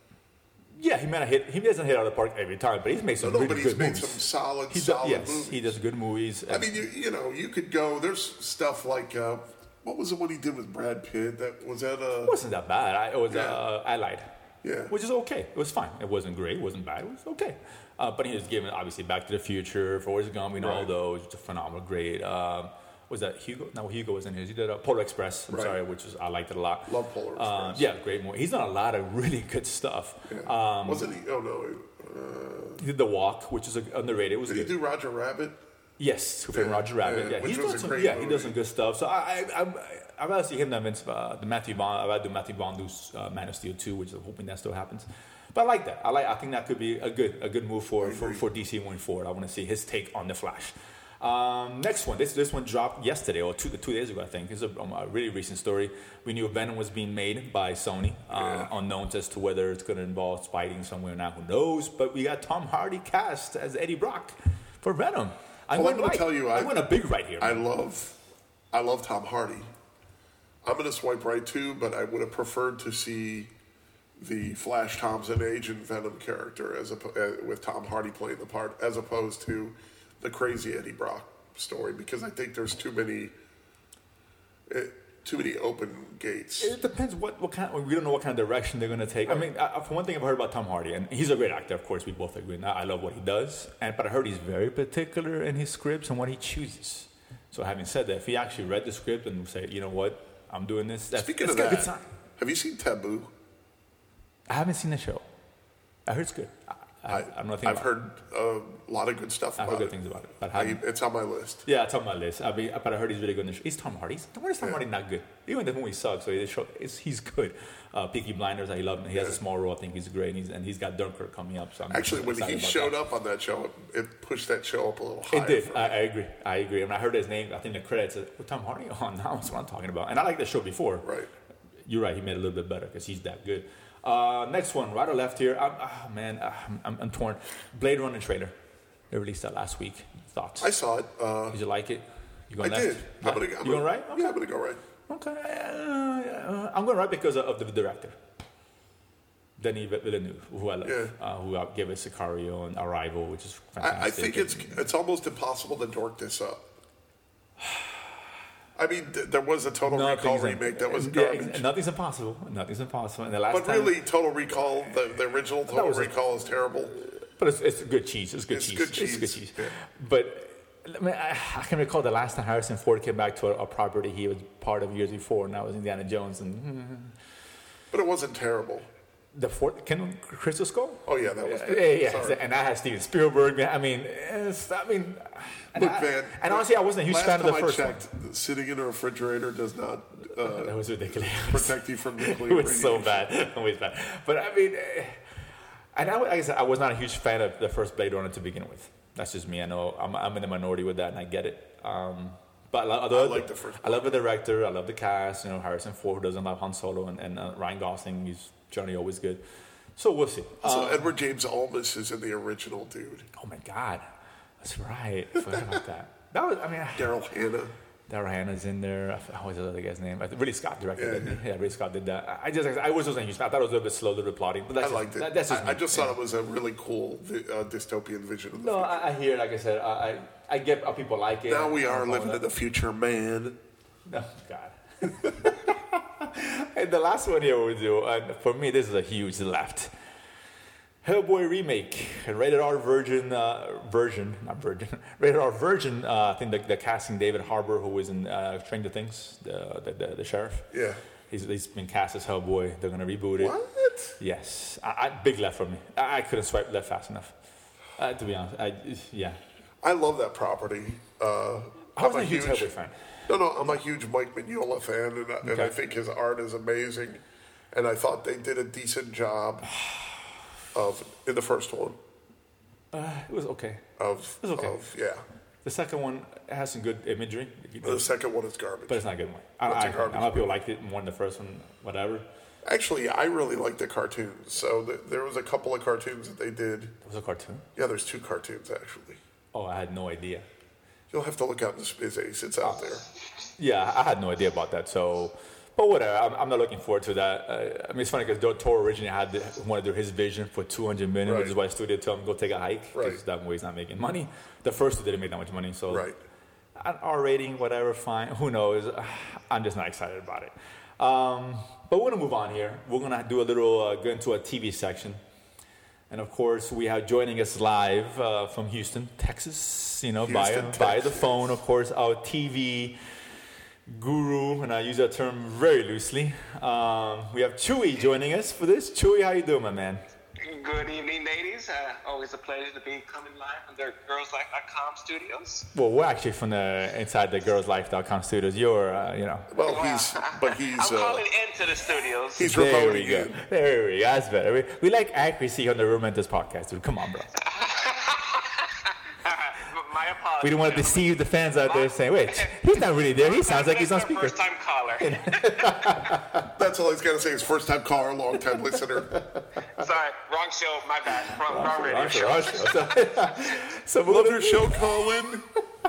yeah, he might have hit. He doesn't hit out of the park every time, but he's made some no, really but he's good made movies. some solid, He does, solid yes, movies. he does good movies. I mean, you, you know, you could go. There's stuff like uh, what was the one he did with Brad Pitt? That was that. Uh, It wasn't that bad. I, it was Yeah. uh, Allied, Yeah. which is okay. It was fine. It wasn't great. It wasn't bad. It was okay. Uh, but he was given obviously Back to the Future, Forrest Gump, and all Right. those. Just phenomenal, great. Um, was that Hugo? No, Hugo wasn't his. He did uh, Polar Express. I'm Right. sorry, which was I liked it a lot. Love Polar Uh, Express. yeah, great movie. He's done a lot of really good stuff. Yeah. Um, Wasn't he? Oh no. Uh, he did The Walk, which is a, underrated. It was did good. he do Roger Rabbit? Yes, who played Yeah, Roger Rabbit. yeah, Yeah, which he's was done a some. great Yeah, he movie. does some good stuff. So I, I, I I'd rather see him than Vince, uh, the Matthew Vaughn. I'd rather do Matthew Vaughn do uh, Man of Steel two, which I'm hoping that still happens. But I like that. I like. I think that could be a good a good move for for, for D C moving forward. I want to see his take on the Flash. Um, next one. This this one dropped yesterday or two two days ago. I think it's a, um, a really recent story. We knew Venom was being made by Sony. Uh, Yeah. Unknown as to whether it's going to involve Spidey somewhere or not. Who knows? But we got Tom Hardy cast as Eddie Brock for Venom. I'm Well, I'm going gonna right. tell you, I'm I- going a big right here. I love, I love Tom Hardy. I'm going to swipe right too, but I would have preferred to see the Flash Thompson Agent Venom character as a, uh, with Tom Hardy playing the part, as opposed to the crazy Eddie Brock story, because I think there's too many, uh, too many open gates. It depends what, what kind. We don't know what kind of direction they're going to take. I mean, I, for one thing, I've heard about Tom Hardy, and he's a great actor. Of course, we both agree. And I I love what he does, and but I heard he's very particular in his scripts and what he chooses. So, having said that, if he actually read the script and say, you know what, I'm doing this, that's, Speaking that's of a good that, sign. have you seen Taboo? I haven't seen the show. I heard it's good. I, I, I, don't know nothing I've about heard a lot of good stuff it. I've about heard it. good things about it, but I I, haven't. it's on my list. Yeah, it's on my list. I mean, but I heard he's really good. In the show. He's Tom Hardy. He's, why is Tom Yeah. Hardy not good? Even the movie sucks, so he's, it's, he's good. Uh, Peaky Blinders, I love him. He has a Yeah. small role. I think he's great, and he's, and he's got Dunkirk coming up. So I'm Actually, when excited he about showed that. up on that show, it, it pushed that show up a little higher. It did. for I, me. I agree. I agree. And I heard his name. I think the credits said, well, Tom Hardy. Oh, now that's what I'm talking about. And I liked the show before. Right. You're right. He made it a little bit better because he's that good. Uh, next one, right or left here? I'm, oh, man, uh, I'm, I'm torn. Blade Runner trailer. They released that last week. Thoughts? I saw it. Uh, Did you like it? You I going left? did. I'm gonna, I'm you gonna, going right? Okay. Yeah, I'm going to go right. Okay. Uh, I'm going right because of, of the director. Denis Villeneuve, who I love, Yeah. uh, who gave us Sicario and Arrival, which is fantastic. I, I think it's it's almost impossible to dork this up. I mean, th- there was a Total Recall Nothing's im- remake that was yeah, garbage. ex- nothing's impossible. Nothing's impossible. And the last But time, really, Total Recall, the, the original Total was a- Recall is terrible. but it's, it's good cheese. It's good It's cheese. good It's cheese, good cheese. yeah. But I, mean, I, I can recall the last time Harrison Ford came back to a, a property he was part of years before, and that was Indiana Jones. And But it wasn't terrible. the fourth, can Crystal Skull? Oh, yeah, that was Yeah, good. yeah, Sorry. and I had Steven Spielberg. I mean, it's, I mean, and, Look, I- man. and honestly, I wasn't a huge last fan of the time first I one. checked, sitting in a refrigerator does not uh, That was ridiculous. protect you from nuclear It was so radiation. bad, always bad. But I mean, eh, and I, like I said, I was not a huge fan of the first Blade Runner to begin with. That's just me. I know I'm, I'm in the minority with that, and I get it. Um, but I, lo- I like the first I love the director. I love the cast. You know, Harrison Ford, who doesn't love Han Solo, and, and uh, Ryan Gosling. He's generally always good. So we'll see. So Um, Edward James Olmos is in the original, dude. oh my God, that's right. I forgot about that. That was. I mean, Daryl Hannah. Darryl Hannah's in there. I f- What was the other guy's name? I th- Ridley Scott directed Yeah, it. Yeah, Ridley Scott did that. I I just, I was wasn't a huge fan. I thought it was a little bit slow, a little bit plotting. But that's I just, liked it. that- that's just I, I me. just Yeah. thought it was a really cool uh, dystopian vision of the No, future. I, I hear, like I said, I, I, I get how people like it. now we I are don't living know in the future, man. that. Oh, God. And the last one here we do, and for me, this is a huge left. Hellboy remake, a rated R virgin, uh, version, not virgin, rated R virgin. Uh, I think the, the casting David Harbour, who was in uh, Stranger Things, the, the, the, the sheriff. Yeah. He's, he's been cast as Hellboy. They're gonna reboot it. What? Yes, I, I, big left for me. I, I couldn't swipe left fast enough. Uh, to be honest, I, yeah. I love that property. Uh, I wasn't a huge Hellboy fan. No, no, I'm a huge Mike Mignola fan, and, I- and I Okay. think his art is amazing. And I thought they did a decent job of in the first one Uh, it was okay. of, was okay. of yeah. The second one has some good imagery, The second one is garbage. but it's not a good one. I, It's a I, garbage a lot of people liked it more than the first one, whatever. Actually, I really like the cartoons. So th- there was a couple of cartoons that they did. It was a cartoon. Yeah, there's two cartoons actually. Oh, I had no idea. You'll have to look out in the Spiz Ace. It's out there. Yeah, I had no idea about that. So, but whatever. I'm, I'm not looking forward to that. Uh, I mean, it's funny because Del Toro originally had the, wanted to do his vision for two hundred million, Right. which is why the studio told him go take a hike because Right. that movie's not making money. The first two didn't make that much money, so Right. an R rating, whatever, fine. Who knows? I'm just not excited about it. Um, but we're gonna move on here. We're gonna do a little uh, go into a T V section, and of course we have joining us live uh, from Houston, Texas. You know, Houston, by by the Texas. phone, of course, our T V guru, and I use that term very loosely. Um, we have Chewy joining us for this. Chewy, how you doing, my man? Good evening, ladies. Uh, always a pleasure to be coming live from the girls life dot com studios. Well, we're actually from the inside the girls life dot com studios. You're, uh, you know. Well, he's but he's I'm uh, calling into the studios. he's There we remoting go. in. There we go. That's better. We, we like accuracy on the Romantis podcast, dude. Come on, bro. My apologies. We don't want to deceive the fans out there saying, wait, he's not really there. He sounds like he's on speaker. First time caller. That's all he's got to say. Is first time caller, long time listener. Sorry, wrong show. My bad. Wrong, wrong radio Awesome, show. awesome. So, so we're Love gonna your show, Colin.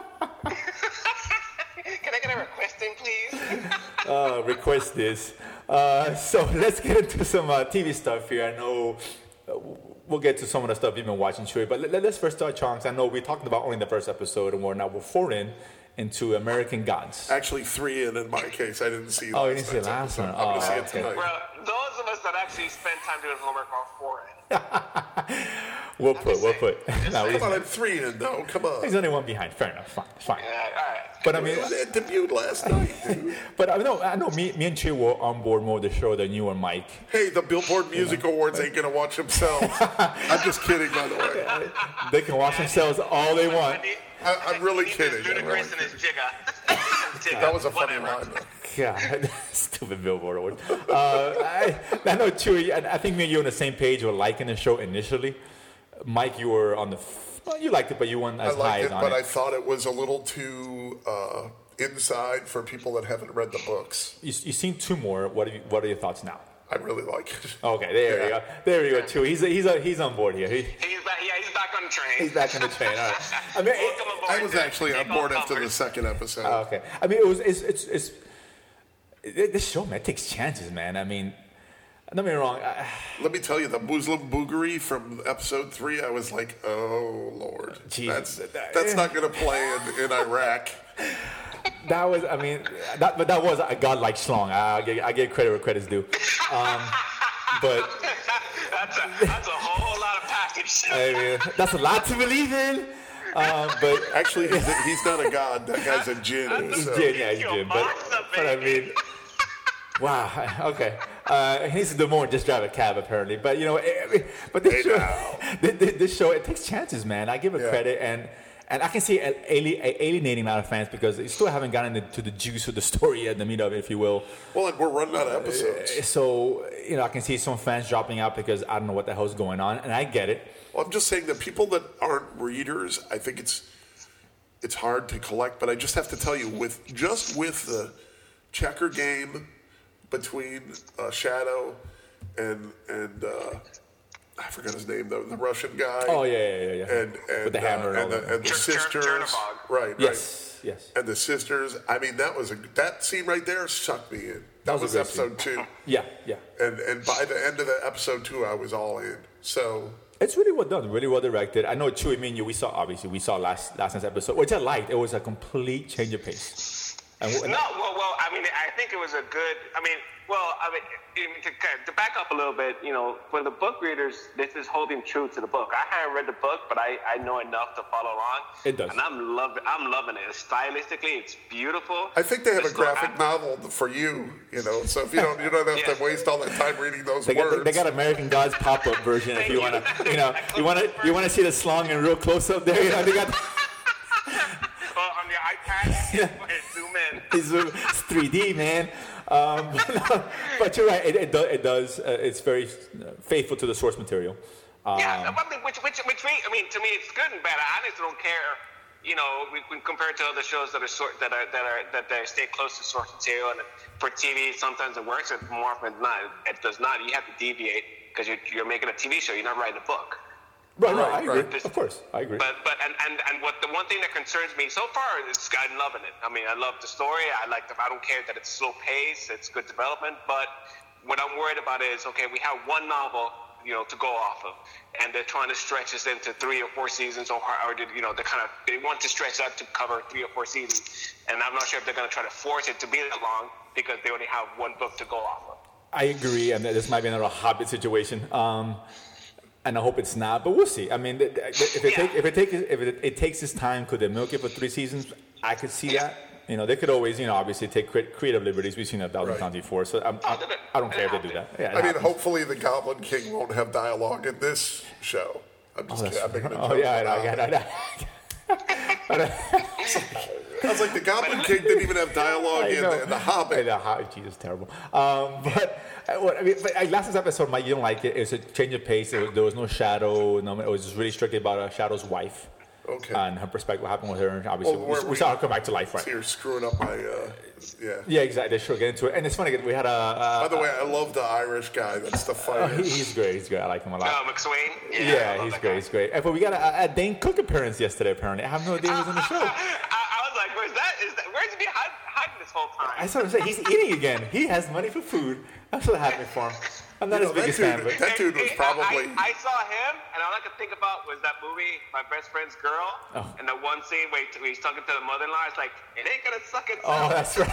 Can I get a request in, please? uh, request this. Uh, so let's get into some uh, T V stuff here. I know uh, we'll get to some of the stuff you've been watching, Chewy, but let, let's first start, Chunks. I know we talked about only the first episode, and we're now we're four in into American Gods. Actually, three in in my case. I didn't see. Oh, you last didn't see the night's last episode. one. I'm Oh, gonna see it okay. tonight. Well, those of us that actually spend time doing homework are four in. We'll put, we'll put. No, he's, Come on, I'm three in though. Come on. he's only one behind. Fair enough. Fine, fine. Yeah, all right. But I mean, It debuted last night, dude. but I know, I know. Me, me and Chewy were on board more to show than you and Mike. Hey, the Billboard Music Awards ain't gonna watch themselves. I'm just kidding, by the way. They can watch themselves all they want. I- I'm really He kidding. needs I'm really Ludacris and his jigger. Jigger, That was a funny whatever. line. Yeah, stupid Billboard award. Uh, I, I know, Chewy. I, I think me and you were on the same page. Were liking the show initially. Mike, you were on the. F- well, you liked it, but you weren't I as high liked as it, on but it. I thought it was a little too uh, inside for people that haven't read the books. You, you've seen two more. What are, you, what are your thoughts now? I really like it. Okay, there Yeah. you go. There you go. Too. He's he's he's on board here. He, He's back. Yeah, he's back on the train. he's back on the train. All right. I mean, it, Welcome aboard. I was actually on Take board all after the comfort. second episode. oh, okay. I mean, it was it's it's, it's it, this show, man, it takes chances, man. I mean, don't get me wrong. I, Let me tell you, the Muslim Boogery from episode three, I was like, oh, Lord. Jesus. That's, that's not going to play in, in Iraq. that was, I mean, that but that was a godlike schlong. I, I, give, I give credit where credit's due. Um, but that's, a, that's a whole lot of package. I mean, that's a lot to believe in. Um, but Actually, he's, a, he's not a god. That guy's a jinn. he's So. Jin, yeah, he's Yo, Jin. But, Martha, but I baby. mean, wow. Okay, uh, he needs to do more than just drive a cab, apparently. But you know, eh, but this Hey, show, now. this, this show, it takes chances, man. I give it Yeah. credit, and and I can see it ali- alienating a lot of fans because they still haven't gotten into the juice of the story yet, the meat of it, if you will. Well, and we're running out of episodes. So you know, I can see some fans dropping out because I don't know what the hell's going on, and I get it. Well, I'm just saying that people that aren't readers, I think it's it's hard to collect. But I just have to tell you, with just with the checker game between uh, Shadow and and uh, I forgot his name, though, the Russian guy. Oh yeah, yeah, yeah, yeah. And, and With the hammer and uh, all and, the, that. and the Cher- Cher- sisters, Chernobog. right? Yes, right. yes. And the sisters. I mean, that was a that scene right there sucked me in. That, was was, a great episode two, Yeah, yeah. and and by the end of the episode two, I was all in. So It's really well done, really well directed. I know Chewie, me and you, we saw, obviously, we saw last last night's episode, which I liked. It was a complete change of pace. And, No, well, well, I mean, I think it was a good. I mean, well, I mean, to, to back up a little bit, you know, for the book readers, this is holding true to the book. I haven't read the book, but I, I know enough to follow along. It does. and I'm loving, I'm loving it. Stylistically, it's beautiful. I think they have The a sto- graphic I- novel for you, you know. So if you don't, you don't have Yeah. to waste all that time reading those They got, words. they got American Gods pop-up version if Thank you you. want to, you know, you want to you want to see the slong in real close up there. You know, they got Well, on the iPad, Yeah. zoom in. it's, it's three D, man. Um, but you're right, it, it, do, it does. Uh, it's very faithful to the source material. Um, Yeah, I mean, which, which, which me, I mean, to me, it's good and bad. I honestly don't care. You know, we, we compare it to other shows that are sort that are that are that they stay close to source material, and for T V, sometimes it works, and more often than not, it does not. You have to deviate because you're, you're making a T V show. You're not writing a book. right, right, Right, I agree. right. Of course, I agree. But but and, and, and what the one thing that concerns me so far is I'm loving it. I mean, I love the story. I like the. I don't care that it's slow pace. It's good development. But what I'm worried about is okay, we have one novel, you know, to go off of, and they're trying to stretch this into three or four seasons, or, or you know, they kind of they want to stretch that to cover three or four seasons, and I'm not sure if they're going to try to force it to be that long because they only have one book to go off of. I agree, and this might be another Hobbit situation. Um, and I hope it's not, but we'll see. I mean, th- th- if it Yeah. take, if it take if it, it takes this time, could they milk it for three seasons? I could see Yeah. that. You know, they could always, you know, obviously take cre- creative liberties. We've seen that a thousand Right. times before, so I'm, Oh, I'm, did it? I don't care if It they do that. happened. Yeah, it I mean, happens. hopefully the Goblin King won't have dialogue in this show. I'm just Oh, kidding. I'm making a oh joke yeah, I know, about I it. know, I know. I was like, the Goblin King didn't even have dialogue I in know. the, in the Hobbit. Hey, the Hobbit, Jesus, terrible. Um, but uh, what, I mean, but, uh, last episode, Mike, you don't like it. It was a change of pace. There was, there was no Shadow. No, it was just really strictly about uh, Shadow's wife Okay. and her perspective. What happened with her? And obviously, Well, we, where we we- saw her come back to life, right? So you're screwing up my, uh, yeah. Yeah, exactly. They should get into it. And it's funny. We had a. Uh, By the way, I love the Irish guy. That's the oh, fighter. he, he's great. He's great. I like him a lot. Uh, McSwain. yeah, I love he's that great. guy. He's great. And, but we got a, a Dane Cook appearance yesterday. Apparently, I have no idea he was on the show. I, I was like, where's that? Is that? Where's he been hiding, hiding this whole time? I saw him say he's eating again. He has money for food. That's what happened for him. I'm not You his know, that biggest dude- fan, but that dude was Hey, I- probably. I, I saw him, and all I could think about was that movie, My Best Friend's Girl, Oh. and the one scene where, he, where he's talking to the mother-in-law. It's like, it ain't gonna suck itself. oh, that's right.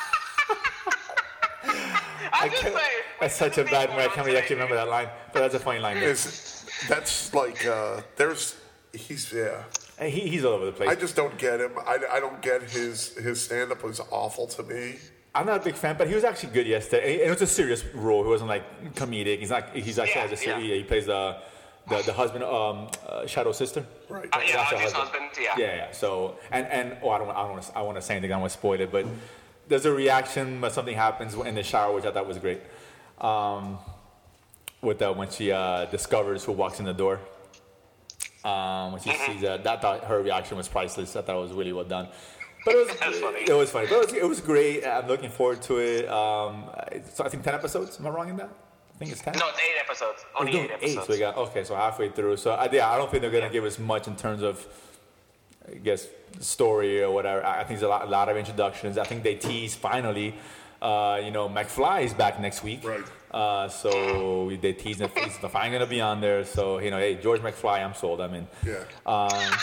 I'm I just can't- saying. That's such a bad movie. I can't really actually remember that line, but that's a funny line. is that's like uh, there's he's yeah. He, he's all over the place. I just don't get him. I, I don't get his his stand up was awful to me. I'm not a big fan, but he was actually good yesterday. And it was a serious role. He wasn't like comedic. He's not. He's actually Yeah, has a ser- yeah. He plays the the, the husband, um, uh, Shadow's sister. Right. Uh, yeah, That's her Audrey's husband. Yeah. Yeah, yeah. So and and oh, I don't I don't want to I want to say anything. I don't want to spoil it, but there's a reaction when something happens in the shower, which I thought was great. Um, with uh, when she uh, discovers who walks in the door. Um, when she sees that, that thought her reaction was priceless. I thought it was really well done. But it was That's funny. it was funny. But it was, it was great. I'm looking forward to it. Um, so I think ten episodes. Am I wrong in that? I think it's ten. No, it's eight episodes. Only We're eight doing episodes. So we got okay. So halfway through. So uh, yeah, I don't think they're gonna give us much in terms of, I guess, story or whatever. I I think there's a lot, a lot of introductions. I think they tease finally. Uh, you know, McFly is back next week. Right. Uh, so we- they tease him. He's finally gonna be on there. So you know, hey, George McFly, I'm sold. I'm in. Yeah. Um,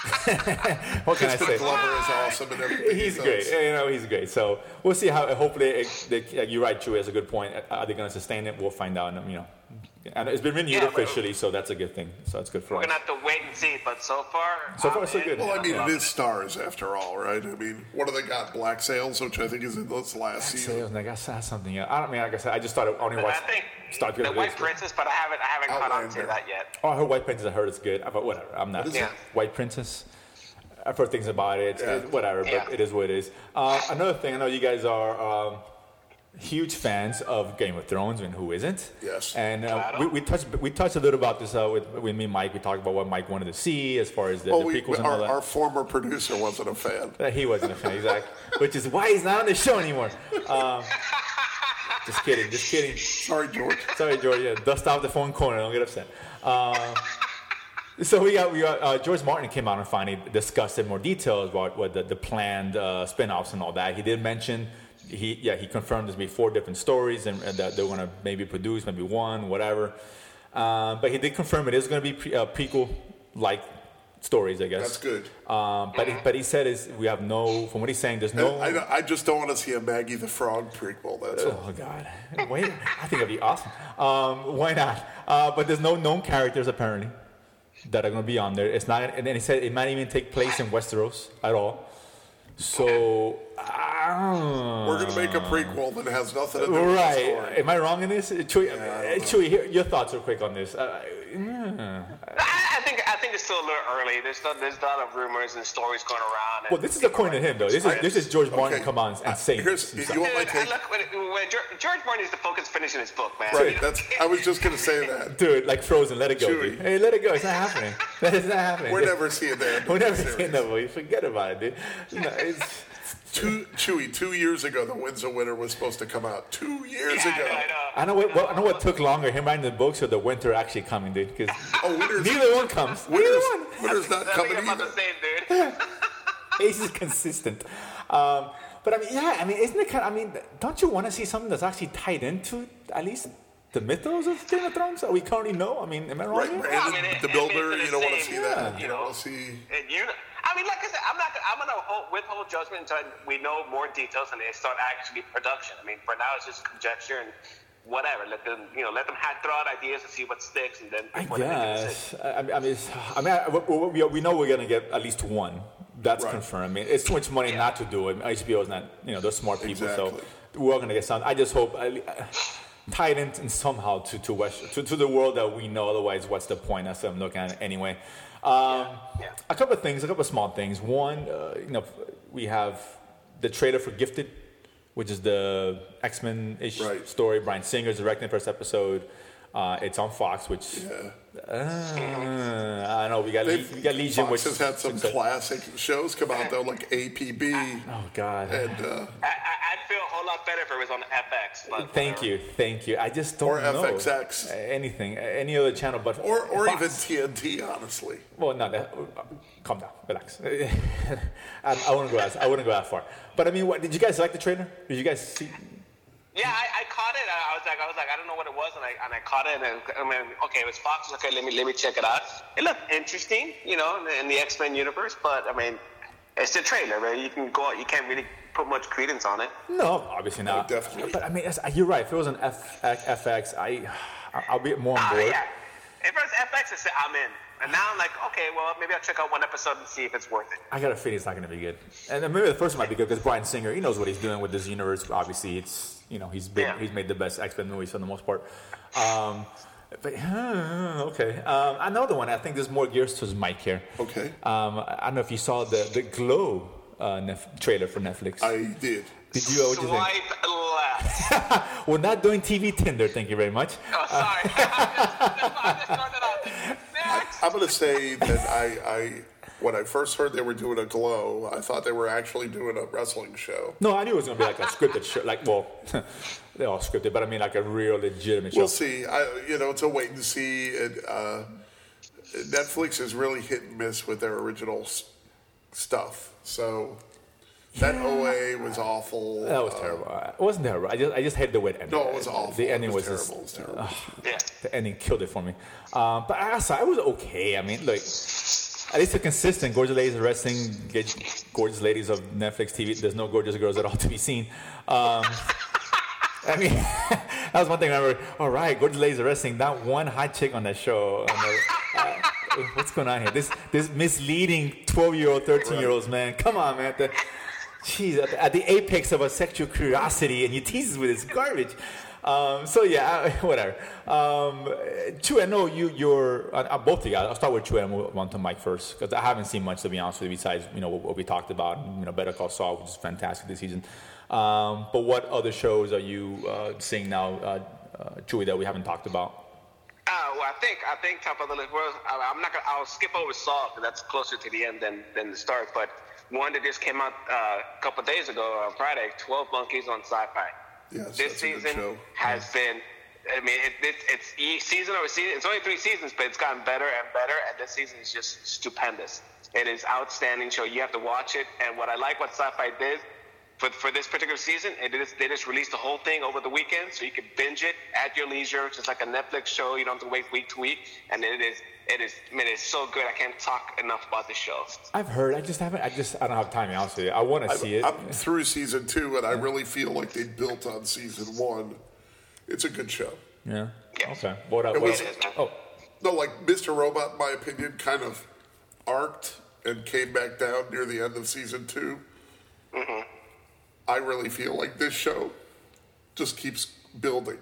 what can I Crispin say? Glover is awesome and everything. he He's does. great. You know, he's great. So we'll see how. Hopefully, it, they, you're right. Chewie has a good point. Are they going to sustain it? We'll find out. You know, and it's been renewed Yeah, but- officially, so that's a good thing. So that's good for We're us. gonna have to wait and see. But so far, So far, I'm so in. good. Well, I mean, I'm it loving is stars after all, right? I mean, what do they got? Black Sails, which I think is in this last season. Sales, like I said something. Yeah. I don't mean. Like I said, I just started only But watched. I think Star the Trek White videos. Princess, but I haven't, I haven't caught on to Outlander. that yet. Oh, I heard White Princess. I heard it's good. But whatever. I'm not. What is Yeah. it? White Princess. I've heard things about it. Yeah. It- whatever, but Yeah. it is what it is. Uh, another thing, I know you guys are um, huge fans of Game of Thrones, and who isn't? Yes. And uh, Claro. we, we touched we touched a little about this uh, with, with me and Mike. We talked about what Mike wanted to see as far as the, Oh, the we, prequels and all our, that. our former producer wasn't a fan. Uh, he wasn't a fan, exactly. Which is why he's not on the show anymore. Um, just kidding, just kidding. Sorry, George. Sorry, George. Yeah, dust off the phone corner. Don't get upset. Uh, so we got we got uh, George Martin came out and finally discussed in more details about what the, the planned uh, spin-offs and all that. He did mention he yeah he confirmed there's gonna be four different stories and, and that they're gonna maybe produce maybe one whatever. Uh, but he did confirm it is gonna be pre, uh, prequel like stories, I guess. That's good. Um, but he, but he said is we have no from what he's saying there's no. I, I just don't want to see a Maggie the Frog prequel. That's all. Oh God! Wait, I think it'd be awesome. Um, why not? Uh, but there's no known characters apparently that are going to be on there. It's not, and then he said it might even take place in Westeros at all. So, uh, We're going to make a prequel that has nothing to do with the right? story. Am I wrong in this, Chewie? I uh, don't know. Chewie, here- your thoughts real quick on this. Uh, yeah. I, I think I think it's still a little early. There's still, there's a lot of rumors and stories going around. And Well, this is according to him, though. This is this is George Martin Okay. come on and saying Here's- this. you want my Dude, take? I look, when, when George, George Martin needs to focus finishing his book, man. Right. That's. I was just going to say that. Dude, like Frozen, let it go. Chewie. Dude. Hey, let it go. It's not happening. That is not happening. We're never seeing that. We're never series. seeing that movie. Forget about it, dude. No, it's, Two, Chewy, two years ago, The Winds of Winter was supposed to come out. Two years Yeah, ago. I know. I know what, what I know what took longer, him writing the books or the winter actually coming, dude. Because Oh, Winter's, neither one comes. Winter's, Neither one. Winter's not I think coming I'm about either. the same, dude. Ace is consistent. Um, but I mean, yeah, I mean, isn't it kind of, I mean, don't you want to see something that's actually tied into at least the mythos of Game of Thrones that we currently know? I mean, am I wrong? Right, here? Brandon, I mean, it- the it Builder, makes it you don't want to the see same, that. you You don't know. want to see... And you, I mean, like I said, I'm not. I'm gonna hold, withhold judgment until we know more details and they start actually production. I mean, for now it's just conjecture and whatever. Let them, you know, let them have, throw out ideas and see what sticks, and then I before they make a decision. guess. I, I mean, I mean, it's- I mean, I- we, we, we know we're gonna get at least one. That's Right. confirmed. I mean, it's too much money Yeah. not to do it. H B O is not, you know, they're smart people, so Exactly. we're gonna get something. I just hope uh, tie it in, in somehow to to, West, to to the world that we know. Otherwise, what's the point? That's what I'm looking at anyway. Um, Yeah. A couple of things, a couple of small things. One, uh, you know, we have the trailer for Gifted, which is the X-Men ish Right. story. Bryan Singer's directing the first episode. Uh, it's on Fox, which Yeah. uh, I know we got Le- They've- we got Legion, Fox which has had some classic shows come out, though, like A P B. Oh God! And, uh, I, I, I'd feel a whole lot better if it was on F X. But Thank whatever. you, thank you. I just don't Or know F X X. Uh, anything, uh, any other channel, but or or Fox. even T N T, honestly. Well, no, that, uh, calm down, relax. I, I wouldn't go as I wouldn't go that far. But I mean, what, did you guys like the trailer? Did you guys see? Yeah, I, I caught it. I, I was like, I was like, I don't know what it was, and I and I caught it. And I mean, okay, it was Fox. Okay, let me let me check it out. It looked interesting, you know, in the, in the X-Men universe. But I mean, it's a trailer, right? You can go out. You can't really put much credence on it. No, obviously not. definitely. But I mean, it's, you're right. If it was an F, F X, I I'll be more on Ah, board. yeah. If it was F X, I said I'm in. And now I'm like, okay, well, maybe I'll check out one episode and see if it's worth it. I got a feeling it's not going to be good. And then maybe the first one might be good because Bryan Singer, he knows what he's doing with this universe. Obviously, it's, you know, he's been, Yeah. he's made the best X-Men movies for the most part. Um, but, uh, okay. Um, another one, I think there's more gears to his mic here. Okay. Um, I don't know if you saw the, the Glow uh, nef- trailer for Netflix. I did. Did you, uh, what do you think? Swipe left. We're not doing T V Tinder, thank you very much. Oh, sorry. I just, I just throwing it out there. Next. I'm going to say that I, I when I first heard they were doing a Glow, I thought they were actually doing a wrestling show. No, I knew it was going to be like a scripted show. Like, well, they're all scripted, but I mean like a real legitimate show. We'll see. I, you know, it's a wait and see. And, uh, Netflix is really hit and miss with their original s- stuff. So that yeah. O A was awful. That was uh, terrible. It wasn't terrible. I just I just hated the way it ended. No, it was awful. The ending it was, was, terrible. Just, it was terrible. Uh, yeah. The ending killed it for me. Um, but I, I was okay. I mean, look, at least a consistent gorgeous ladies of wrestling, get gorgeous ladies of Netflix T V. There's no gorgeous girls at all to be seen. Um, I mean, that was one thing I remember. All right, gorgeous ladies of wrestling. That one hot chick on that show. On the, uh, what's going on here? This this misleading twelve-year-old, thirteen-year-olds, man. Come on, man. The, Jeez, at the, at the apex of a sexual curiosity, and you tease us with this garbage. Um, so yeah, whatever. Um, Chewy, I know you. You're uh, both of you guys. I'll start with Chewy and move on to Mike first because I haven't seen much, to be honest with you. Besides, you know, what, what we talked about. You know, Better Call Saul, which is fantastic this season. Um, but what other shows are you uh, seeing now, uh, uh, Chewy, that we haven't talked about? Uh, well, I think I think top of the list. Well, I, I'm not gonna. I'll skip over Saul because that's closer to the end than than the start, but. One that just came out uh, a couple of days ago on Friday, twelve Monkeys on Sci-Fi. Yes, this season has yeah. been, I mean, it, it, it's each season over season. It's only three seasons, but it's gotten better and better, and this season is just stupendous. It is outstanding show. You have to watch it, and what I like what Sci-Fi did for for this particular season, it is, they just released the whole thing over the weekend, so you can binge it at your leisure, just like a Netflix show. You don't have to wait week to week, and it is. It is, I mean, it's so good. I can't talk enough about this show. I've heard. I just haven't. I just. I don't have time. Honestly, I want to see it. I'm through season two, and I really feel like they built on season one. It's a good show. Yeah. Yes. Okay. What up? It What was, up? Oh. No, like Mister Robot, in my opinion, kind of arced and came back down near the end of season two. Mm-hmm. I really feel like this show just keeps building.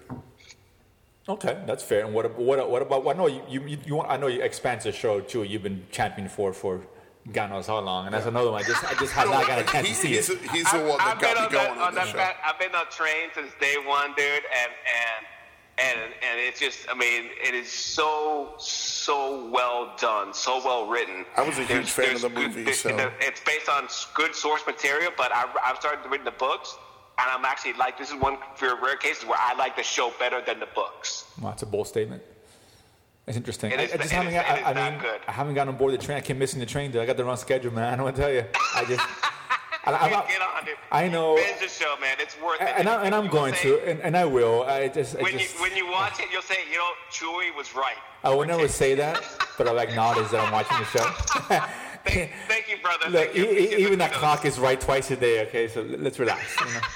Okay, that's fair. And what what what about? Well, I know you you, you want. I know you Expanse show too. You've been championing for for God knows how long, and that's another one. I just I just have no, not got a chance he, to see he's it. A, he's the one that I've got been me on going that, on, on this that show. back, I've been on train since day one, dude, and and and and it's just, I mean, it is so so well done, so well written. I was a huge there's, fan there's of the movie. Good, so. It's based on good source material, but I, I've started reading the books. And I'm actually like, this is one for rare cases where I like the show better than the books. Well, that's a bold statement. It's interesting. It is, I, I just it haven't is, got, it is I, I that mean, good. I haven't gotten on board the train. I keep missing the train, dude. I got the wrong schedule, man. I don't want to tell you. I just, I, I, I, Get on, dude. I know. Binge the show, man. It's worth it. And, I, and I'm going say, to, and, and I will. I just, I when just, you when you watch it, you'll say, you know, Chewy was right. I would never say that, but I'll acknowledge that I'm watching the show. thank, thank you, brother. Look, Thank you. e- even that clock is right twice a day. Okay, so let's relax. You know?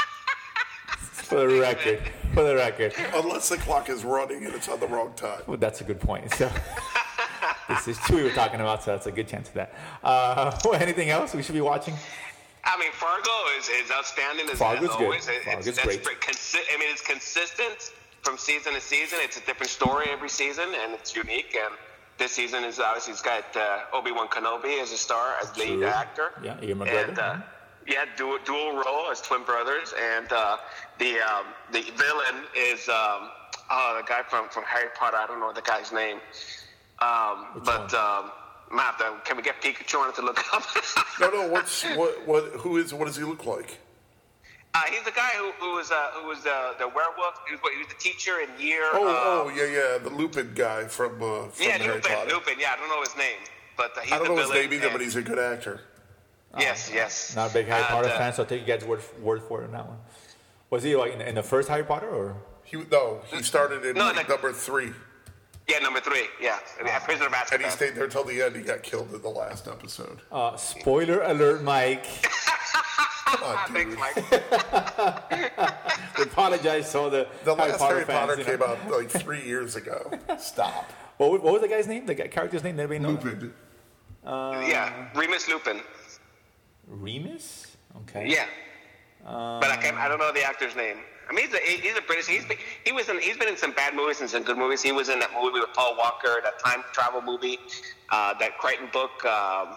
For the record, for the record. Unless the clock is running and it's on the wrong time. Well, that's a good point. So this is Chewy we're talking about, so that's a good chance of that. Uh, well, anything else we should be watching? I mean, Fargo is, is outstanding as, Fargo's as good. always. It, Fargo's it's, great. It's consi- I mean, it's consistent from season to season. It's a different story every season, and it's unique. And this season is obviously it's got uh, Obi-Wan Kenobi as a star, as lead True. actor. Yeah, Ian McGregor. And, uh, yeah, dual, dual role as twin brothers, and uh, the um, the villain is um, oh, the guy from, from Harry Potter. I don't know the guy's name, um, but um, Matt, can we get Pikachu on it to look up? no, no. What's what? What? Who is? What does he look like? Uh, he's the guy who, who was uh, who was uh, the werewolf. He was, he was the teacher in year. Oh, uh, oh, yeah, yeah, the Lupin guy from uh, from yeah, Harry Lupin. Potter. Lupin. Yeah, I don't know his name, but uh, he's I don't the know his villain, name either, and- but he's a good actor. Yes, yes. Not a big Harry And, Potter uh, fan, so I'll take you guys' word, word for it on that one. Was he like in, in the first Harry Potter, or? He no, he started in No, like, like- number three, Yeah, number three. Yeah, yeah Prisoner of and he Azkaban. stayed there till the end. He got killed in the last episode. Uh, spoiler alert, Mike. Come on, Thanks, dude. Mike. We apologize. So the, The Harry last Potter Harry fans, Potter you came know. out like three years ago. Stop. What, was- what was the guy's name? The guy, character's name? Anybody know? Lupin. yeah, Remus Lupin. Remus? Okay. Yeah, but I can't. I don't know the actor's name. I mean, he's a, he's a British. He's been, he was in. He's been in some bad movies and some good movies. He was in that movie with Paul Walker, that time travel movie, uh, that Crichton book. Um, oh,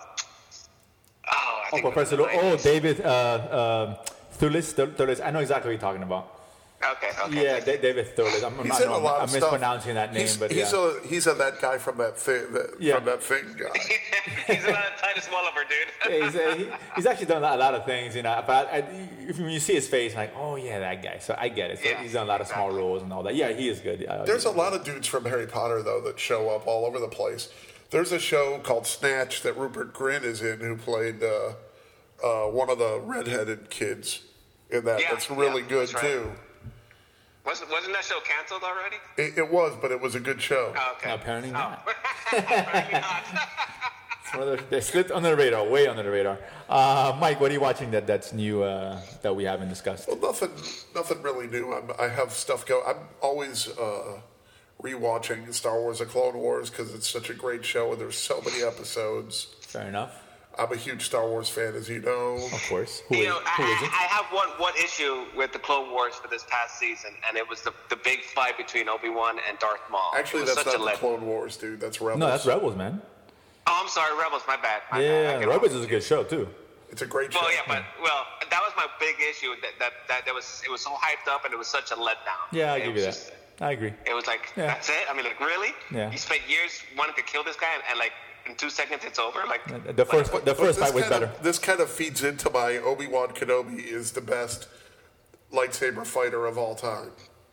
I Oh, think Professor. it was Oh, nineties. David uh, uh, Thewlis. Thewlis. I know exactly what you're talking about. Okay, okay. Yeah, Da- David Thurles. I'm, I'm He's not. in a No, lot I'm of mispronouncing stuff. that name, he's, but he's yeah. a he's a that guy from that thing that Yeah. from that thing guy. He's a Titus Welliver, dude. Yeah, he's, uh, he, he's actually done a lot of things, you know. But I, if when you see his face, like, oh yeah, that guy. So I get it. So Yeah, he's done a lot of small exactly. roles and all that. Yeah, he is good. Uh, There's a lot of dudes from Harry Potter though that show up all over the place. There's a show called Snatch that Rupert Grint is in, who played uh, uh, one of the redheaded kids in that. Yeah, that's really yeah, good that's right. too. Wasn't, wasn't that show canceled already? It, it was, but it was a good show. Oh, okay. Apparently Oh. not. Apparently not. It's one of those- they slipped under the radar, way under the radar. Uh, Mike, what are you watching that that's new uh, that we haven't discussed? Well, nothing, nothing really new. I'm, I have stuff go. I'm always uh, rewatching Star Wars: The Clone Wars because it's such a great show and there's so many episodes. Fair enough. I'm a huge Star Wars fan, as you know. Of course. Who, You is, know, who I, isn't? I have one, one issue with the Clone Wars for this past season, and it was the, the big fight between Obi-Wan and Darth Maul. Actually, it was that's such not a the let- Clone Wars, dude. That's Rebels. No, that's Rebels, man. Oh, I'm sorry, Rebels. My bad. My bad. I Yeah, get Rebels all- is a good show too. It's a great show. Well, yeah, but well, that was my big issue. That that that, that was it was so hyped up, and it was such a letdown. Yeah, I It give was you that. just- I agree. It was like Yeah. that's it. I mean, like really? Yeah. You spent years wanting to kill this guy, and, and like in two seconds it's over. Like The first, like, the But first this fight was kind better. Of, this kind of feeds into my Obi-Wan Kenobi is the best lightsaber fighter of all time.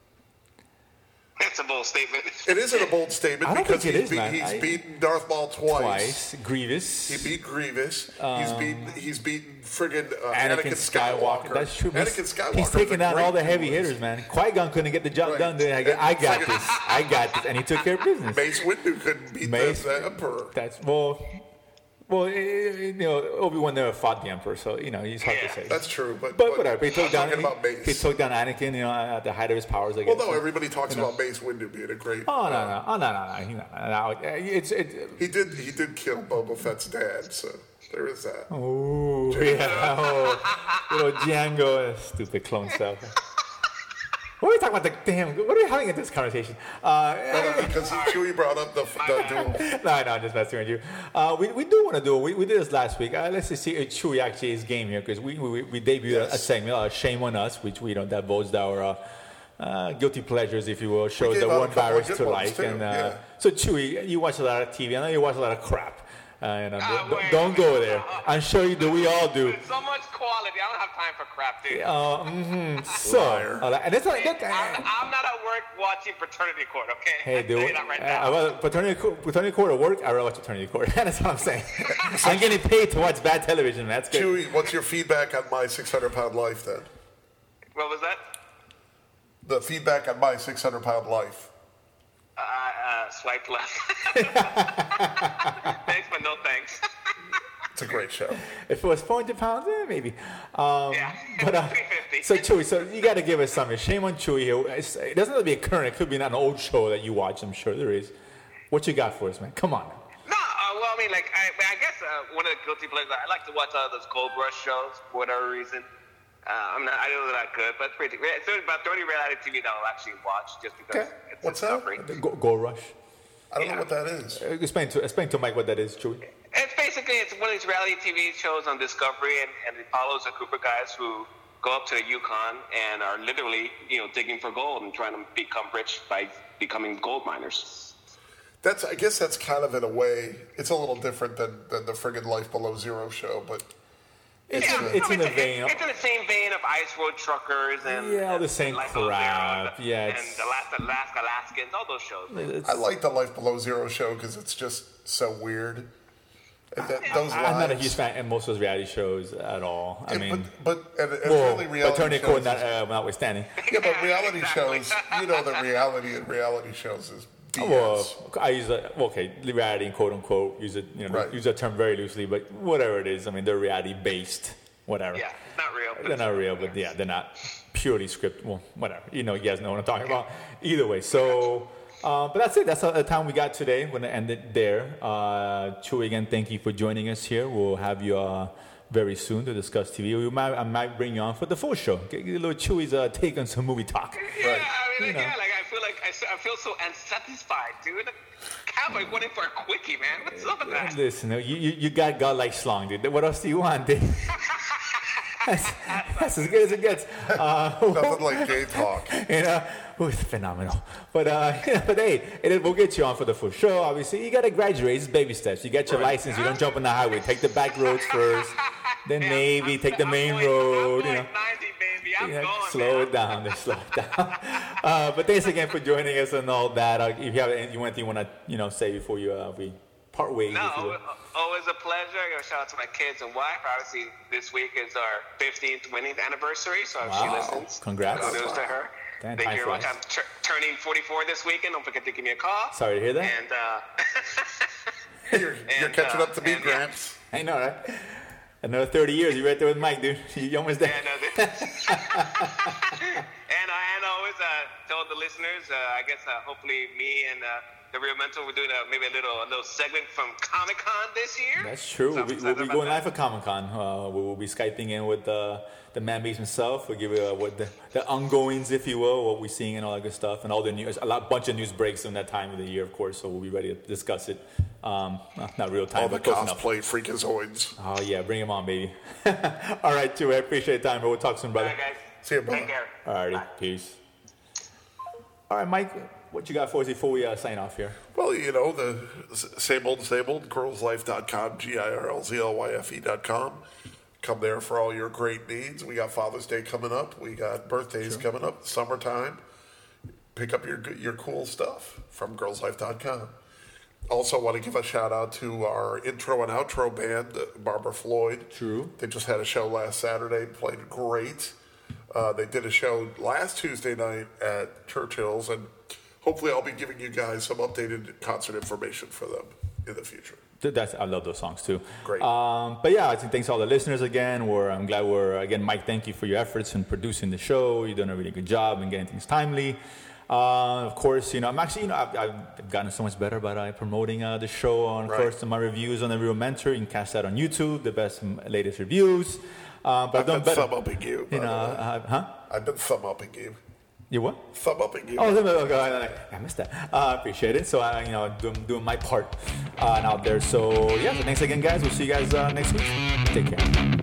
That's a bold statement. It isn't a bold statement I don't because think it he's, is, beat, man. he's I- beaten Darth Maul twice. Twice, Grievous. He beat Grievous. he's beaten. He's beaten friggin' uh, Anakin, Anakin, Skywalker. Skywalker. That's true. Anakin He's- Skywalker. He's taking down all the heavy hitters, man. Qui-Gon couldn't get the job Right. done. Dude. I got, I got this. I got this. And he took care of business. Mace Windu couldn't beat Mace- the, the Emperor. That's, well, well, eh, eh, you know, Obi-Wan never fought the Emperor, so, you know, he's hard Yeah, to say. That's true, but But whatever. He took I'm down, talking he, about Mace. he took down Anakin, you know, at the height of his powers, I well, guess. no, everybody talks about Mace Windu being a great. Oh, no, uh, no. Oh, no, no, no. He, no, no, no. It's, it, He did. He did kill Boba Fett's dad, so there is that. oh, yeah. Oh, little Django. Stupid clone stuff. What are we talking about? The damn. What are we having in this conversation? Uh, No, because Chewie brought up the, the duel. no, no, I'm just messing with you. Uh, we, we do want to do it. We, we did this last week. Uh, let's just see if Chewie actually is game here because we, we we debuted Yes. a, a segment, uh, Shame on Us, which we don't divulged our uh, uh, guilty pleasures, if you will, shows gave that out a one couple of virus good to ones, like. too, And uh, yeah. so Chewie, you watch a lot of T V. I know you watch a lot of crap. Uh, you know, Ah, don't, wait, don't wait, go wait. there. I'm sure you do. We all do. So much quality. I don't have time for crap, dude. Uh, mhm. So, Liar. uh, and it's like, look, I'm, uh, I'm not at work watching Fraternity Court, okay? hey, I tell dude, you that right uh, now. I was- paternity, co- paternity court at work, I rather watch paternity court. That's what I'm saying. I'm getting paid to watch bad television, man. That's good. Chewie, what's your feedback on my six hundred pound life then? What was that? The feedback on my six hundred pound life. Uh, uh, swipe left. Thanks, but no thanks. It's a great show. If it was four hundred pounds, eh, maybe. Um, Yeah, but, uh, three fifty. so, Chewie, so you got to give us something. Shame on Chewie here. It's, it doesn't have to be a current. It could be an old show that you watch. I'm sure there is. What you got for us, man? Come on. No, uh, well, I mean, like, I, I guess uh, one of the guilty pleasures, I like to watch all those Gold Rush shows for whatever reason. Uh, I'm not, I know they're not good, but it's pretty. It's about thirty reality T V that I'll actually watch just because Okay. it's What's that? discovery. Go, Go Rush. I don't Yeah. know what that is. Uh, Explain to explain to Mike what that is, Chewie. It's basically it's one of these reality T V shows on Discovery, and, and it follows a group of guys who go up to the Yukon and are literally, you know, digging for gold and trying to become rich by becoming gold miners. That's. I guess that's kind of in a way. It's a little different than, than the friggin' Life Below Zero show, but it's. It's uh, in- it's in the it's, vein of- It's in the same vein of Ice Road Truckers and Yeah, all the and same Life Below Zero crap. and, Yeah, and it's- Alaska, Alaska Alaskans, all those shows. It's- I like the Life Below Zero show because it's just so weird. And that, those I'm not a lines- huge fan of most of those reality shows at all. I Yeah, mean, but, but and, and well, really reality Paternity shows. Court not, uh, notwithstanding. yeah, but Yeah, reality exactly. shows. You know that reality in reality shows is B S. Well, I use a well, okay, reality quote unquote. Use it, you know, Right. use that term very loosely, but whatever it is, I mean, they're reality based, whatever. Yeah, it's not real. but They're it's not real, but yeah, they're not purely script. Well, whatever. You know, you guys know what I'm talking about. Either way, so. Uh, but that's it. That's the time we got today. We're gonna end it there. Uh, Chewie, again, thank you for joining us here. We'll have you uh, very soon to discuss T V. We might, I might bring you on for the full show. Get, get a little Chewie's uh, take on some movie talk. Yeah, Right. I mean, You like, know. yeah, like I feel like I, s- I feel so unsatisfied, dude. Cowboy went in for a quickie, man. What's up with that? Listen, you, you, you got godlike schlong, dude. What else do you want, dude? that's, that's as good as it gets. Uh, Nothing like gay talk. You know, oh, it's phenomenal. But uh, you know, but hey, it, we'll get you on for the full show. Obviously, you got to graduate. It's baby steps. You get your Right. license. You don't jump on the highway. Take the back roads first, then Yeah, maybe I'm- take the I'm main going- road. I'm You know. going ninety, baby. I'm Yeah, going, slow man. it down. Just slow it down. Uh, but thanks again for joining us and all that. Uh, if you have anything you want to, you know, say before you uh, we part ways. No, if you will. al- always a pleasure. I give a shout out to my kids and wife. Obviously, this week is our fifteenth wedding anniversary, so if she Wow. listens, Congrats. kudos to her. Damn, Thank time you very much. flies. I'm tur- turning forty-four this weekend. Don't forget to give me a call. Sorry to hear that. And uh, You're, you're And, catching uh, up to me, and, yeah. Gramps. I know, right? Another thirty years. You're right there with Mike, dude. You almost there. And, uh, and, uh, and always uh, tell the listeners, uh, I guess uh, hopefully me and uh, the Real Mental, we're doing a, maybe a little a little segment from Comic Con this year. That's true. So We'll I'm be, excited we'll be about going that. live for Comic Con. Uh, we will be Skyping in with uh, the man beast himself. We'll give you uh, what the, the ongoings, if you will, what we're seeing and all that good stuff, and all the news. A lot, bunch of news breaks in that time of the year, of course. So we'll be ready to discuss it. Um, well, not real time, All the but close enough. cosplay freakazoids. Oh yeah, bring him on, baby. All right, too. I appreciate the time, but we'll talk soon, All brother. right, guys. See you, brother. Take care. All righty, peace. All right, Mike, what you got for us before we uh, sign off here? Well, you know, the s- same old, same old, girls life dot com, G I R L Z L Y F E dot com. Come there for all your great needs. We got Father's Day coming up. We got birthdays coming up, summertime. Pick up your good- your cool stuff from girls life dot com. Also want to give a shout out to our intro and outro band, uh, Barbara Floyd. True. They just had a show last Saturday, played great. Uh, they did a show last Tuesday night at Churchill's, and hopefully I'll be giving you guys some updated concert information for them in the future. Th- That's, I love those songs too. Great. Um, but yeah, I think thanks to all the listeners again. We're, I'm glad we're, again, Mike, thank you for your efforts in producing the show. You're doing a really good job in getting things timely. Uh, of course, you know, I'm actually, you know, I've, I've gotten so much better about uh, promoting uh, the show on, of Right. course, my reviews on The Real Mentor. You can catch that on YouTube, the best, m- latest reviews. Uh, but I've, I've done been better. thumb upping you. by You know, the way. uh, huh? I've been thumb upping you. You what? Thumb upping you. Oh, okay, I missed that. I uh, appreciate it. So, I, you know, doing, doing my part uh, out there. So, yeah, so thanks again, guys. We'll see you guys uh, next week. Take care.